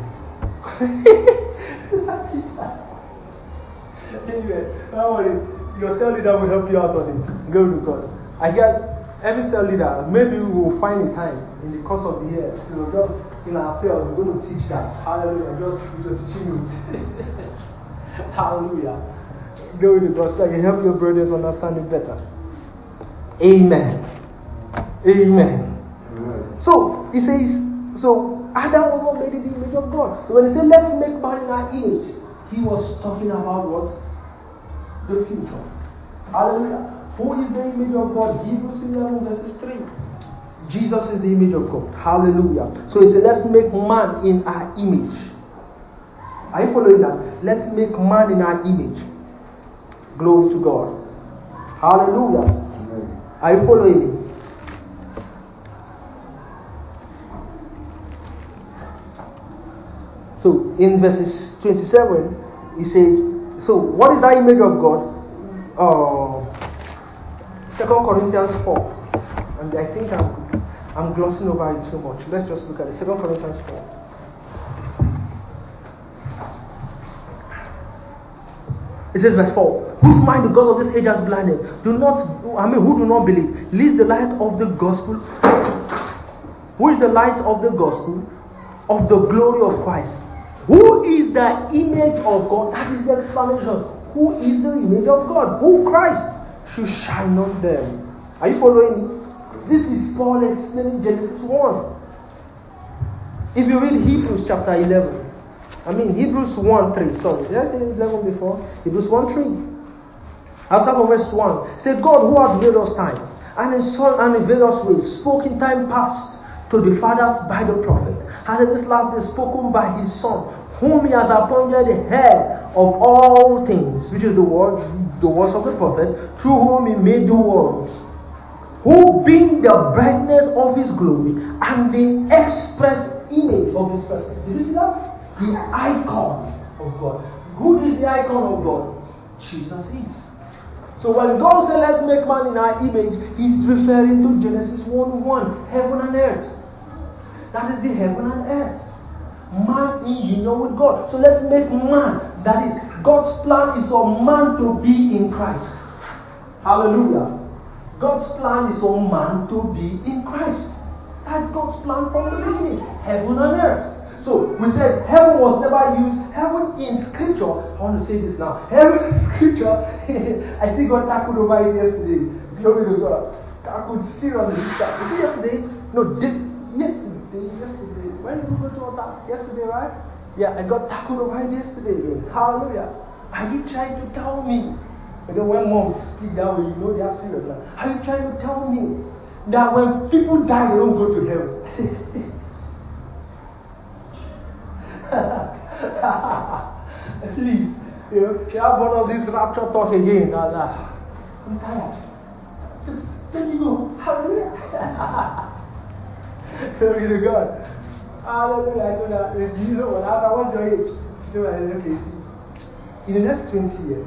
Speaker 1: Anyway, don't worry. Your cell leader will help you out on it. Glory to God. I guess every cell leader, maybe we will find a time in the course of the year to just in our cells, we're going to teach that. Hallelujah. Just teaching you. Hallelujah. Glory to God. So I can help your brothers understand it better. Amen. Amen. So it says, so Adam was not made in the image of God. So when he said, let's make man in our image, he was talking about what? The future. Hallelujah. Who is the image of God? Hebrews 11 verses 3. Jesus is the image of God. Hallelujah. So he said, let's make man in our image. Are you following that? Let's make man in our image. Glory to God. Hallelujah. Amen. Are you following me? So in verses 27, he says, so what is that image of God? 2 Corinthians 4. And I think I'm glossing over it too much. Let's just look at it. 2 Corinthians 4. It says verse 4. Whose mind the God of this age has blinded? Who do not believe? Leave the light of the gospel. Who is the light of the gospel? Of the glory of Christ. Who is the image of God? That is the explanation. Who is the image of God? Who? Christ should shine on them. Are you following me? This is Paul explaining Genesis 1. If you read Hebrews chapter 11, Hebrews 1:3. Sorry, did I say 11 before? Hebrews 1:3. I'll start from verse 1. Say, God who has made us times and in Son and in various ways spoke in time past to the fathers by the prophet, has in this last day spoken by his Son, whom he has appointed the head of all things, which is the words of the prophet, through whom he made the worlds, who being the brightness of his glory and the express image of his person. Did you see that? The icon of God. Who is the icon of God? Jesus is. So when God said, let's make man in our image, he's referring to Genesis 1:1, heaven and earth. That is the heaven and earth. Man in union with God. So let's make man. That is, God's plan is for man to be in Christ. Hallelujah. God's plan is for man to be in Christ. That's God's plan from the beginning. Heaven and earth. So we said heaven was never used. Heaven in scripture. I want to say this now. Heaven in scripture. I see God tackled over it yesterday. Glory to God. Tackled seriously. Was it yesterday? No, yesterday. When yesterday, right? Yeah, I got tackled over yesterday again. Hallelujah. Are you trying to tell me? And then when moms speak that way, you know they are serious now. Are you trying to tell me that when people die, they don't go to heaven? Please, you know, you have one of these rapture talk again. I'm tired. Just let me go. Hallelujah. Glory to God. Hallelujah. I know that. You know what? What's your age? So I said, okay, see. In the next 20 years,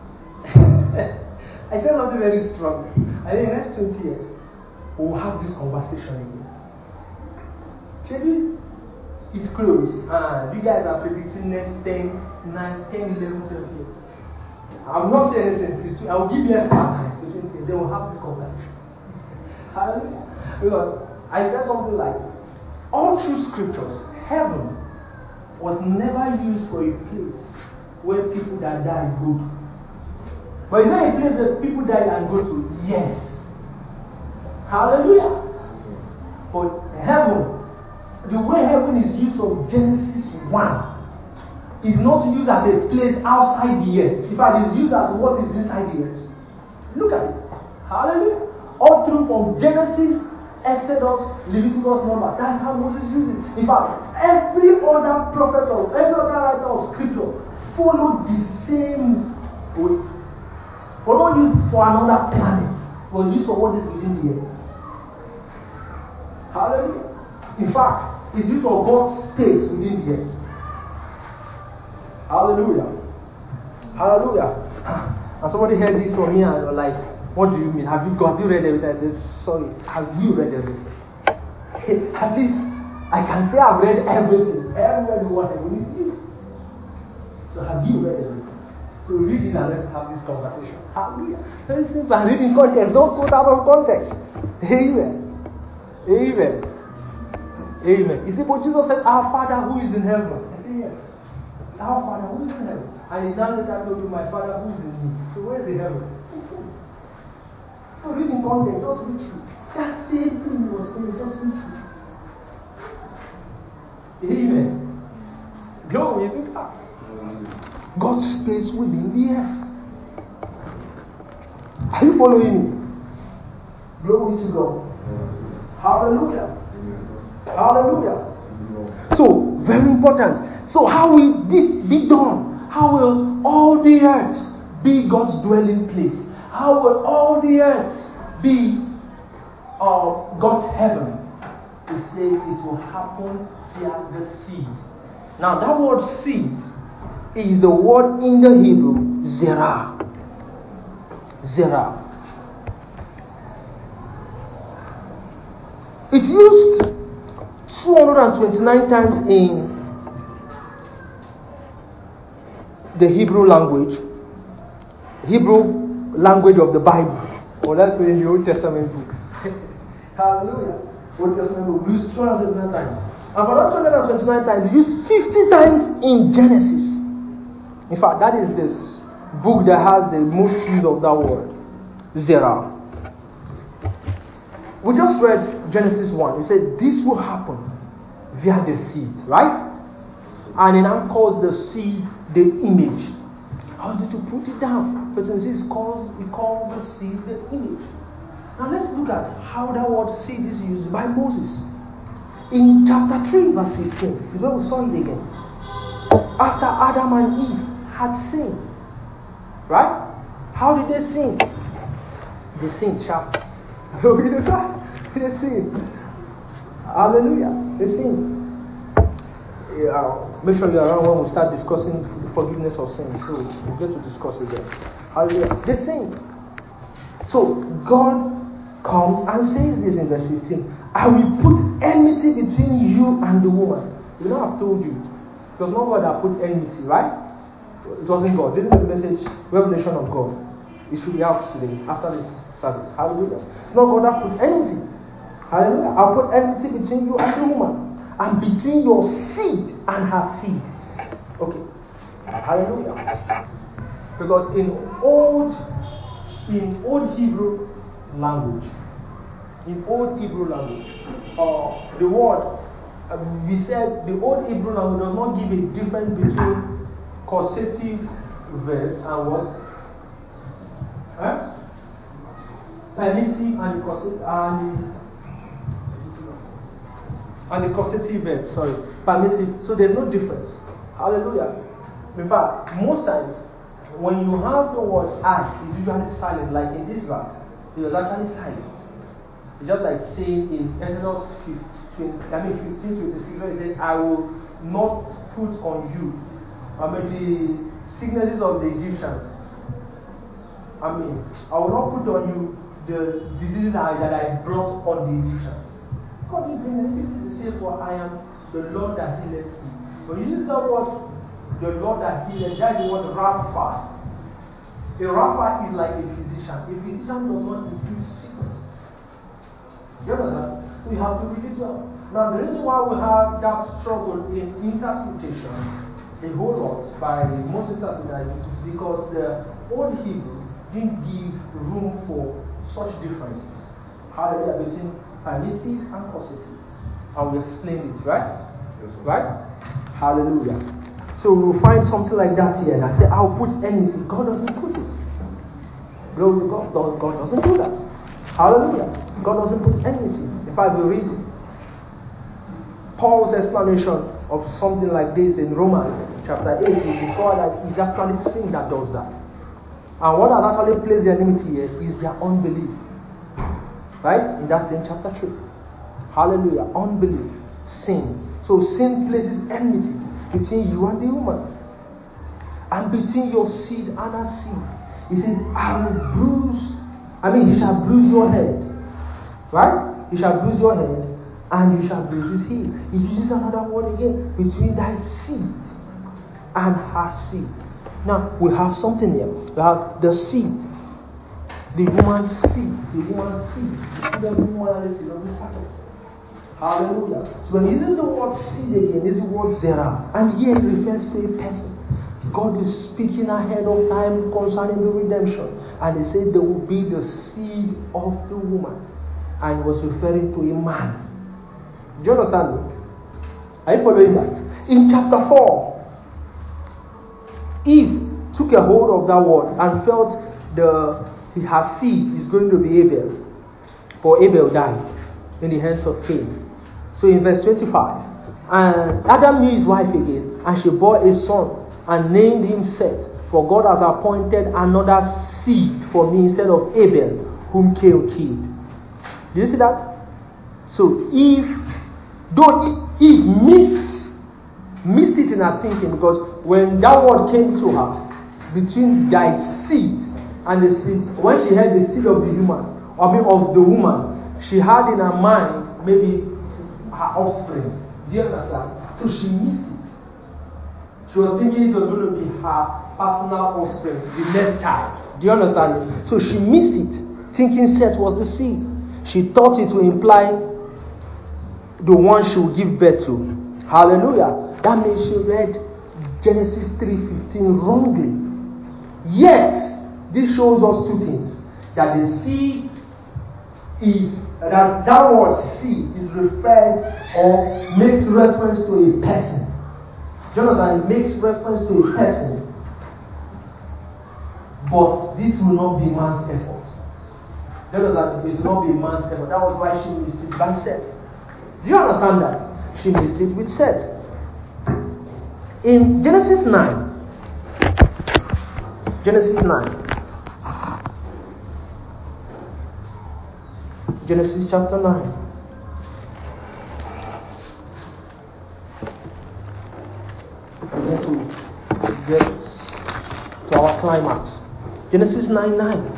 Speaker 1: I said something very strong. I think in the next 20 years, we'll have this conversation again. Maybe it's close. You guys are predicting next 10, 9, 10, 11, 12 years. I'm not saying anything. I will give you a time. They will have this conversation. Hallelujah. Because I said something like, all through scriptures, heaven was never used for a place where people that die go to. But is there a place that people die and go to? Yes. Hallelujah. But heaven, the way heaven is used from Genesis 1, is not used as a place outside the earth. In fact, it's used as what is inside the earth. Look at it. Hallelujah. All through from Genesis, Exodus, Leviticus, Numbers. That's how Moses uses it. In fact, every other prophet or every other writer of scripture followed the same way. But not used for another planet, but used for what is within the earth. Hallelujah. In fact, it's used for God's space within the earth. Hallelujah. Hallelujah. And somebody heard this from me and you're like, what do you mean? Have you read everything? I said, sorry, have you read everything? At least I can say I've read everything. Everybody wants heaven is used. So have you read everything? So read it and let's have this conversation. Hallelujah. Very simple. And read in context. Don't quote out of context. Amen. Amen. Amen. You see, but Jesus said, our Father who is in heaven. I said, yes. Our Father who is in heaven. And he now later told you, my Father who is in me. So where is the heaven? So read in context. Just read through. That same thing he was saying. Just read through. Amen. Glory to God. God's space within the earth. Are you following me? Glory to God. Hallelujah. Hallelujah. So, very important. So, how will this be done? How will all the earth be God's dwelling place? How will all the earth be God's heaven? He said it will happen via the seed. Now, that word seed is the word in the Hebrew, zerah. Zerah. It's used 229 times in the Hebrew language of the Bible, or let's say in the Old Testament books. Hallelujah. Old Testament book used 229 times. And for that 229 times, it's used 50 times in Genesis. In fact, that is this book that has the most use of that word, Zerah. We just read Genesis 1. It said this will happen via the seed, right? And it now calls the seed the image. How did you put it down? But since we call the seed the image. Now let's look at how that word seed is used by Moses. In chapter 3, verse 15, is where we saw it again. After Adam and Eve had sinned, right? How did they sin? They sinned sharp. Glory to God. They sinned. Hallelujah. They sinned. Make sure you're around when we start discussing the forgiveness of sins. So we'll get to discuss it then. Hallelujah. They sinned. So God comes and says this in verse 15. I will put enmity between you and the woman. You know, I've told you. It was not God that put enmity, right? It wasn't God. This is the message, revelation of God. It should be out today, after this service. Hallelujah. It's not God that put enmity. Hallelujah. I'll put enmity between you and the woman, and between your seed and her seed. Okay. Hallelujah. Because in old Hebrew language, the word we said the old Hebrew now does not give a difference between causative verbs and what? Permissive and the causative verb. Sorry, permissive. So there's no difference. Hallelujah. In fact, most times when you have the word "and," it's usually silent. Like in this verse, it was actually silent. It's just like saying in Exodus 15:26, where it says, "I will not put on you, the sicknesses of the Egyptians. I will not put on you the diseases that I brought on the Egyptians." God didn't bring anything to say, "For I am the Lord that healeth thee." But you use the word "the Lord that healeth," that is the word Rapha. A Rapha is like a physician. A physician does not infuse sickness. You understand? So you have to read it well. Now, the reason why we have that struggle in interpretation a whole lot by most interpreters is because the old Hebrew didn't give room for such differences. Hallelujah, between permissive and causative. And we explained it, right? Yes, right? Hallelujah. So we'll find something like that here, and I say, "I'll put anything." God doesn't put it. Glory to God. God doesn't do that. Hallelujah. God doesn't put anything. In fact, we read Paul's explanation of something like this in Romans chapter 8. We discover that it's actually sin that does that. And what has actually placed the enmity here is their unbelief. Right? In that same chapter 3. Hallelujah. Unbelief. Sin. So sin places enmity between you and the woman. And between your seed and her seed. He said, you shall bruise your head. Right? You shall bruise your head and you shall bruise his heel. He uses another word again. Between thy seed and her seed. Now, we have something here. We have the seed. The woman's seed. The woman's seed. You see the woman and the seed of the serpent. Hallelujah. So when he uses the word seed again, it's the word zera. And here it refers to a person. God is speaking ahead of time concerning the redemption. And he said there will be the seed of the woman. And he was referring to a man. Do you understand me? Are you following that? In chapter 4, Eve took a hold of that word and felt her seed is going to be Abel. For Abel died in the hands of Cain. So in verse 25, and Adam knew his wife again, and she bore a son, and named him Seth, for God has appointed another seed for me instead of Abel, whom Cain killed. Do you see that? So though Eve missed it in her thinking, because when that word came to her, between thy seed and the seed, when she heard the seed of the human, of the woman, she had in her mind maybe her offspring. Do you understand? So she missed it. She was thinking it was going to be her personal offspring, the next child. Do you understand? So she missed it, thinking Seth was the seed. She thought it would imply the one she would give birth to. Hallelujah. That means she read Genesis 3:15 wrongly. Yet, this shows us two things. That the seed is, that word seed is referred or makes reference to a person. Jonathan makes reference to a person. But this will not be man's effort. Jonathan, it will not be man's effort. That was why she missed it by Seth. Do you understand that? She missed it with Seth. In Genesis 9, Genesis chapter 9. We're going to get to our climax. Genesis 9:9.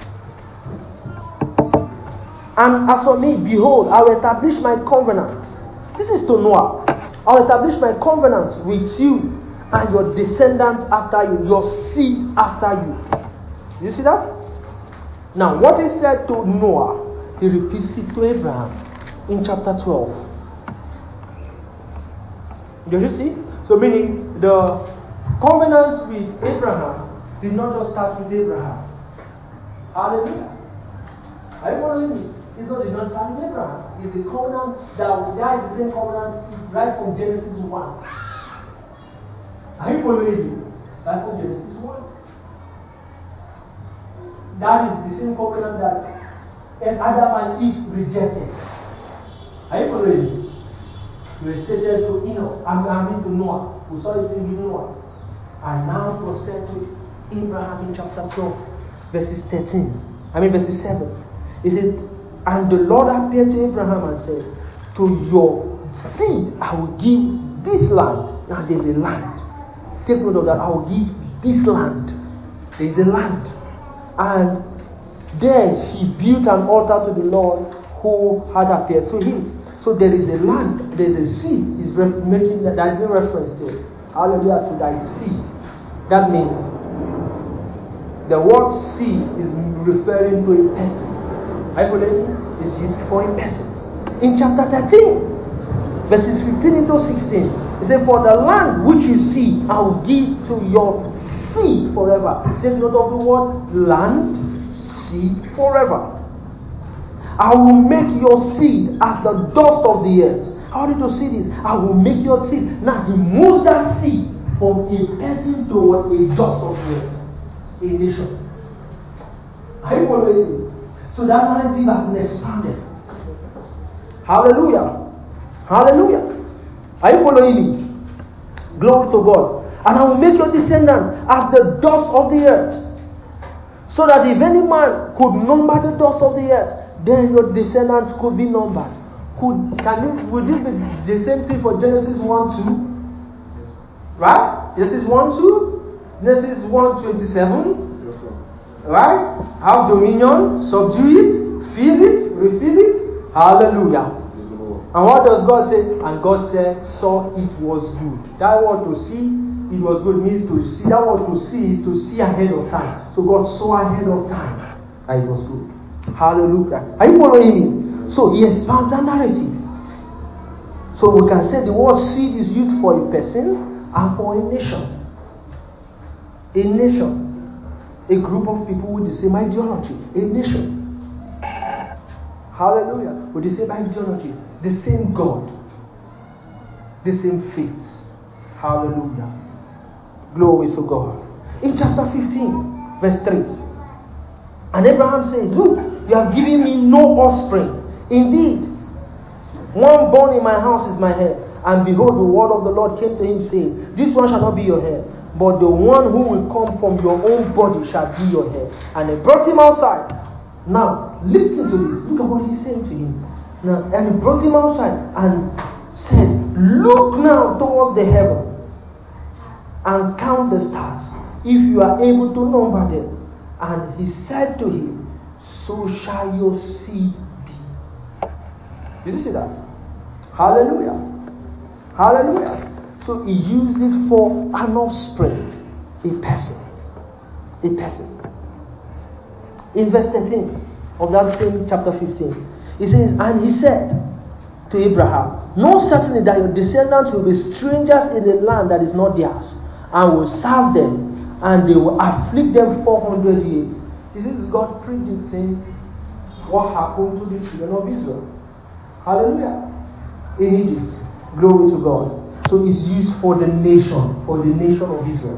Speaker 1: And as for me, behold, I will establish my covenant. This is to Noah. I will establish my covenant with you and your descendants after you, your seed after you. You see that? Now, what he said to Noah, he repeats it to Abraham in chapter 12. Do you see? So meaning the covenant with Abraham did not just start with Abraham. Hallelujah. Are you following me? It did not start with Abraham. is a covenant that is the same covenant right from Genesis 1. Are you following me? Right from Genesis 1. That is the same covenant that Adam and Eve rejected. Are you following me? We were stated to Enoch, to Noah. We saw it in Noah. And now it was said to Abraham in chapter 12, verses 7. It says, and the Lord appeared to Abraham and said, to your seed I will give this land. Now there is a land. Take note of that. I will give this land. There is a land. And there he built an altar to the Lord who had appeared to him. So there is a land, there is a seed. He's making that is no reference to it. Hallelujah, to thy seed. That means the word seed is referring to a person. I believe it's used for a person. In chapter 13, verses 15 into 16, it says, for the land which you see, I will give to your seed forever. Take note of the word land, seed, forever. I will make your seed as the dust of the earth. How did you see this? I will make your seed. Now he moves that seed from a person to a dust of the earth. A nation. Are you following me? So that narrative has been expanded. Hallelujah. Hallelujah. Are you following me? Glory to God. And I will make your descendants as the dust of the earth. So that if any man could number the dust of the earth, then your descendants could be numbered. Would this be the same thing for Genesis 1:2? Right? Genesis 1:2? Genesis 1:27? Yes, sir. Right? Have dominion, subdue it, fill it, refill it. Hallelujah. And what does God say? And God said, saw it was good. That word to see, it was good means to see. That word to see is to see ahead of time. So God saw ahead of time and it was good. Hallelujah. Are you following me? So he expands that narrative. So we can say the word seed is used for a person and for a nation. A nation. A group of people with the same ideology. A nation. Hallelujah. With the same ideology. The same God. The same faith. Hallelujah. Glory to God. In chapter 15, verse 3. And Abraham said, look, you have given me no offspring. Indeed, one born in my house is my heir. And behold, the word of the Lord came to him, saying, this one shall not be your heir, but the one who will come from your own body shall be your heir. And he brought him outside. Now, listen to this. Look at what he's saying to him. Now, and he brought him outside and said, look now towards the heaven and count the stars, if you are able to number them. And he said to him, so shall your seed be. Did you see that? Hallelujah. Hallelujah. So he used it for an offspring. A person. A person. In verse 13 of that same chapter 15, it says, and he said to Abraham, know certainly that your descendants will be strangers in a land that is not theirs, and will serve them, and they will afflict them 400 years. This is God predicting what happened to the children of Israel. Hallelujah. In Egypt. Glory to God. So it's used for the nation of Israel.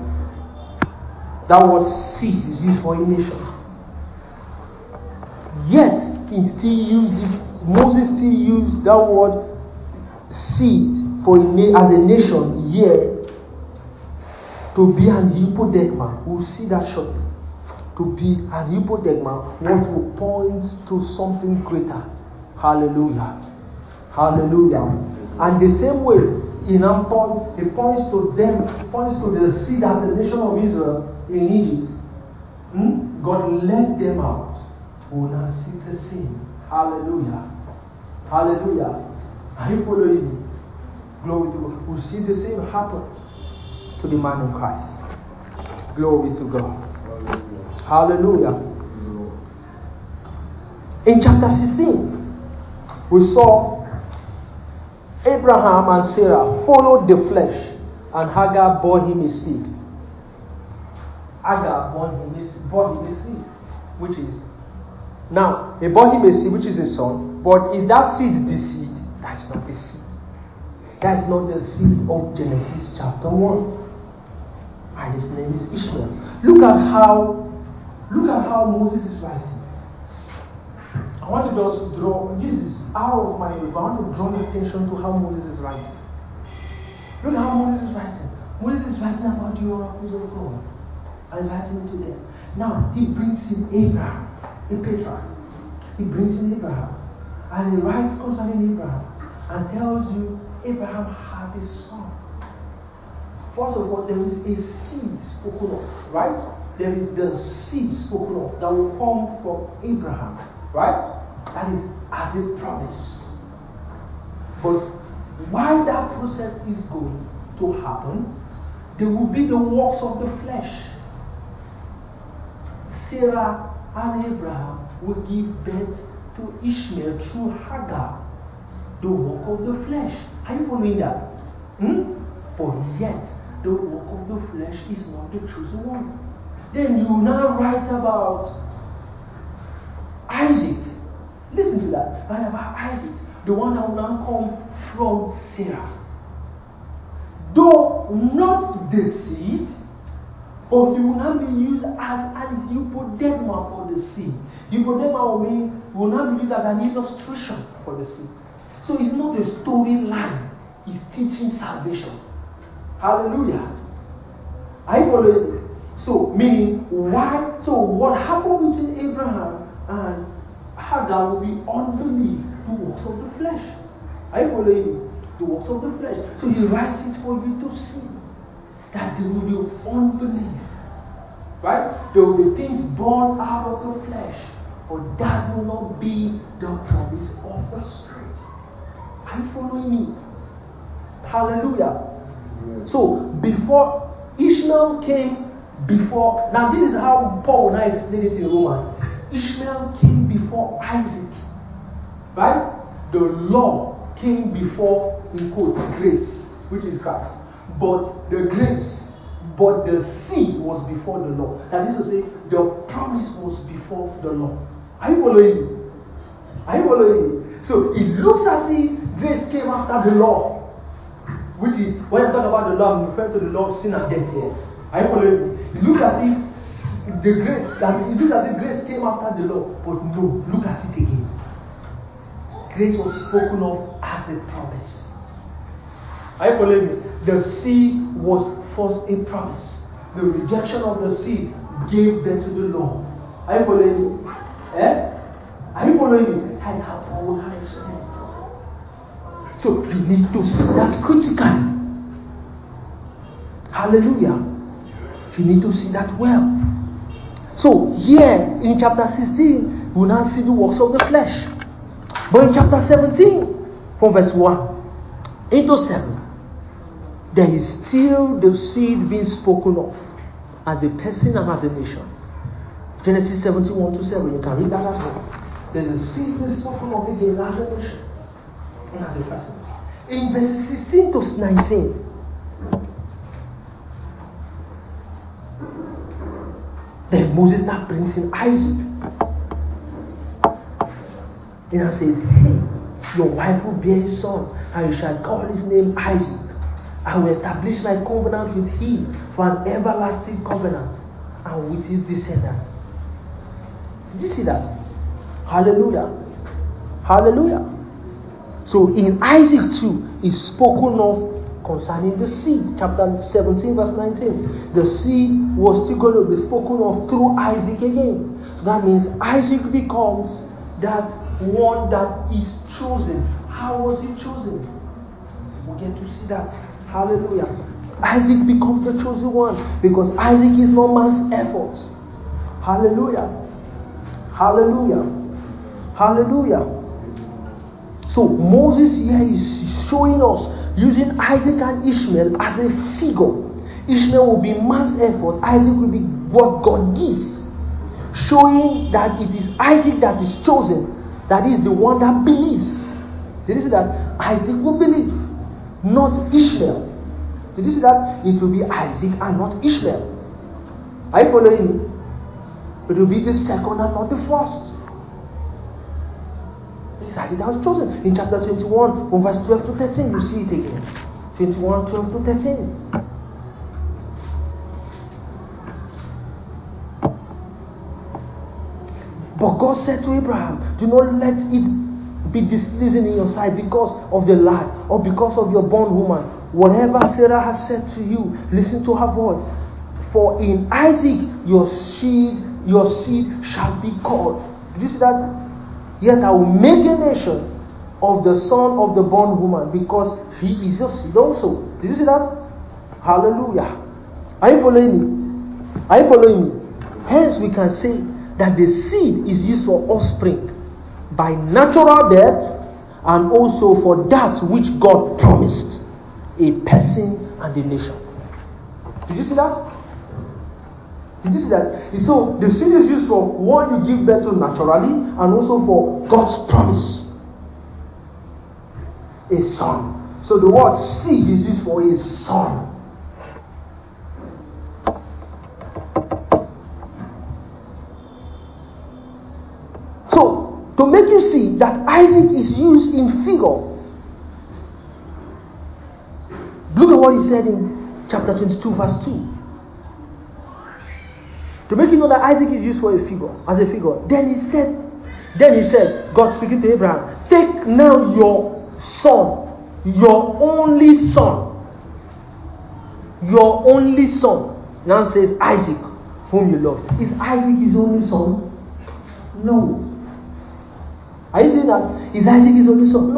Speaker 1: That word seed is used for a nation. Yet, he still used it, Moses still used that word seed for as a nation here to be an hypoderma. We'll see that shortly. To be an hypoderma, what will point to something greater. Hallelujah. Hallelujah. And the same way, it points to them, points to the seed as the nation of Israel in Egypt. God led them out. We will now see the same. Hallelujah. Hallelujah. Are you following me? Glory to God. We'll see the same happen to the man in Christ. Glory to God. Hallelujah. In chapter 16, we saw Abraham and Sarah followed the flesh, and Hagar bore him a seed. Hagar bore him a seed, which is now he bore him a seed, which is a son. But is that seed the seed? That's not the seed. That's not the seed of Genesis chapter 1. And his name is Ishmael. Look at how Moses is writing. I want to just draw, this is out of my way, but I want to draw your attention to how Moses is writing. Look at how Moses is writing. Moses is writing about the oracles of God. And he's writing it to them. Now, he brings in Abraham, a patriarch. He brings in Abraham. And he writes concerning Abraham and tells you Abraham had a son. First of all, there is a seed spoken of, right? There is the seed spoken of that will come from Abraham, right? That is as a promise. But while that process is going to happen, there will be the works of the flesh. Sarah and Abraham will give birth to Ishmael through Hagar, the work of the flesh. Are you following that? But yet, the work of the flesh is not the chosen one. Then you now write about Isaac. Listen to that. Write about Isaac, the one that will now come from Sarah. Though not the seed, but he will not be used as an hypoderma for the seed. Hypoderma will not be used as an illustration for the seed. So it's not a storyline, it's teaching salvation. Hallelujah. Are you following? So, meaning, why? So, what happened between Abraham and Hagar will be unbelief, the works of the flesh. Are you following? The works of the flesh. So, he writes it for you to see that there will be unbelief. Right? There will be things born out of the flesh, but that will not be the promise of the Spirit. Are you following me? Hallelujah. So, before Ishmael came before, now this is how Paul now explained it in Romans. Ishmael came before Isaac. Right? The law came before, in quotes, grace, which is Christ. But the seed was before the law. That is to say, the promise was before the law. Are you following me? Are you following me? So, it looks as if grace came after the law. Which is, when I talk about the law, I'm referring to the law of sin and death here. Are you following me? It looks as if grace came after the law. But no, look at it again. Grace was spoken of as a promise. Are you following me? The seed was first a promise. The rejection of the seed gave birth to the law. Are you following me? Are you following me? That's how Paul has explained it. So you need to see that critically. Hallelujah. You need to see that well. So here in chapter 16, we will now see the works of the flesh. But in chapter 17, from verse 1 into 7, there is still the seed being spoken of as a person and as a nation. Genesis 17, 1 to 7, you can read that as well. There is a seed being spoken of again as a nation and as a person. In verses 16 to 19, then Moses now brings in Isaac. And I says, hey, your wife will bear a son, and you shall call his name Isaac. I will establish my covenant with him for an everlasting covenant, and with his descendants. Did you see that? Hallelujah. Hallelujah. So in Isaac too is spoken of concerning the seed. Chapter 17 verse 19. The seed was still going to be spoken of through Isaac again. So that means Isaac becomes that one that is chosen. How was he chosen? We get to see that. Hallelujah. Isaac becomes the chosen one because Isaac is no man's effort. Hallelujah. Hallelujah. Hallelujah. So Moses here is showing us using Isaac and Ishmael as a figure. Ishmael will be man's effort. Isaac will be what God gives. Showing that it is Isaac that is chosen. That is the one that believes. Did you see that? Isaac will believe. Not Ishmael. Did you see that? It will be Isaac and not Ishmael. Are you following me? It will be the second and not the first. It's Isaac that was chosen. In chapter 21, from verse 12 to 13, you see it again. 21, 12 to 13. But God said to Abraham, do not let it be displeasing in your sight because of the lad or because of your bondwoman. Whatever Sarah has said to you, listen to her voice. For in Isaac your seed shall be called. Did you see that? Yet I will make a nation of the son of the bondwoman because he is your seed also. Did you see that? Hallelujah. Are you following me? Are you following me? Hence we can say that the seed is used for offspring by natural birth and also for that which God promised, a person and a nation. Did you see that? Did you see that? So the seed is used for one you give birth to naturally and also for God's promise, a son. So the word seed is used for a son. So, to make you see that Isaac is used in figure, look at what he said in chapter 22 verse 2. To make you know that Isaac is used for a figure, as a figure. Then he said, God speaking to Abraham, take now your son, your only son. Your only son. Now says Isaac, whom you love. Is Isaac his only son? No. Are you saying that? Is Isaac his only son? No.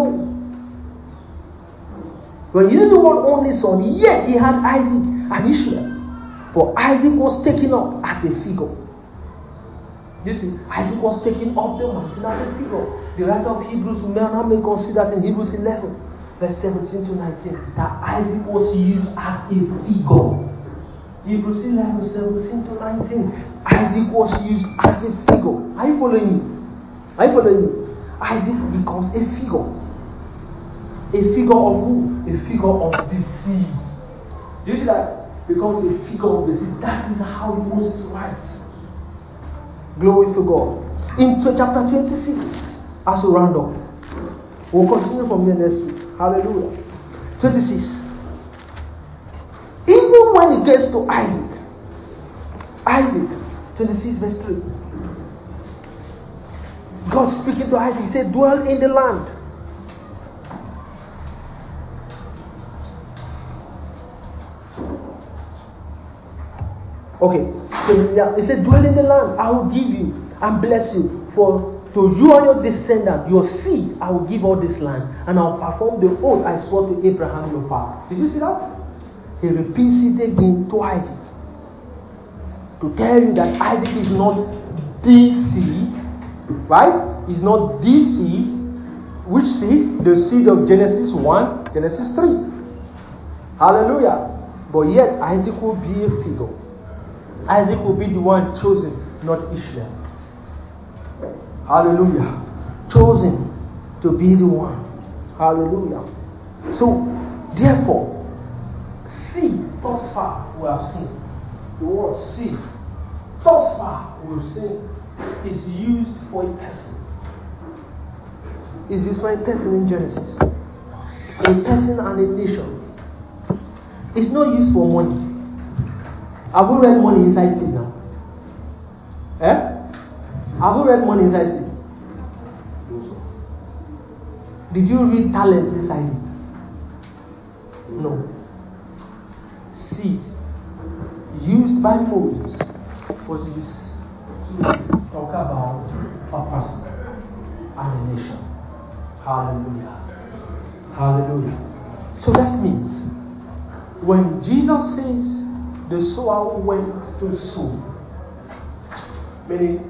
Speaker 1: When you use the word only son, yet he had Isaac and Ishmael. For Isaac was taken up as a figure. You see, Isaac was taken up the mountain as a figure. The writer of Hebrews may consider in Hebrews 11, verse 17 to 19, that Isaac was used as a figure. Hebrews 11, 17 to 19, Isaac was used as a figure. Are you following me? Are you following me? Isaac becomes a figure. A figure of who? A figure of the seed. Do you see that? Becomes a figure of the seed. That is how it was described. Glory to God. Into chapter 26, as we round up. We'll continue from here next week. Hallelujah. 26. Even when it gets to Isaac, 26 verse 3. God speaking to Isaac, he said, dwell in the land. Okay, so he said, dwell in the land, I will give you and bless you. For to you and your descendant, your seed, I will give all this land, and I will perform the oath I swore to Abraham your father. Did you see that? He repeats it again to Isaac. To tell you that Isaac is not the seed, right? It's not the seed. Which seed? The seed of Genesis 1, Genesis 3. Hallelujah. But yet Isaac will be a figure. Isaac will be the one chosen, not Ishmael. Hallelujah. Chosen to be the one. Hallelujah. So, therefore, seed, thus far we have seen. The word seed, thus far we have seen, is used for a person. Is used for a person in Genesis. A person and a nation. It's not used for money. Have we read money inside seed now? Have we read money inside seed? Did you read talents inside it? No. Seed used by Moses was used to talk about a person and a nation. Hallelujah. Hallelujah. So that means when Jesus says the sower went to sow, meaning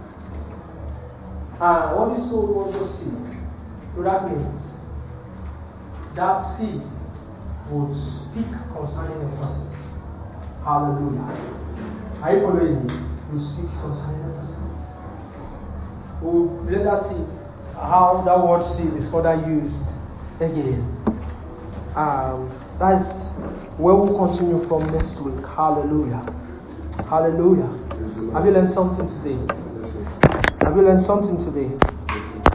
Speaker 1: what he sowed was a seed. So that means that seed would speak concerning a person. Hallelujah. Are you following me? Will speak concerning a person. Let us see how that word seed is further used again. That's where we'll continue from next week. Hallelujah. Hallelujah. Have you learned something today? Have you learned something today?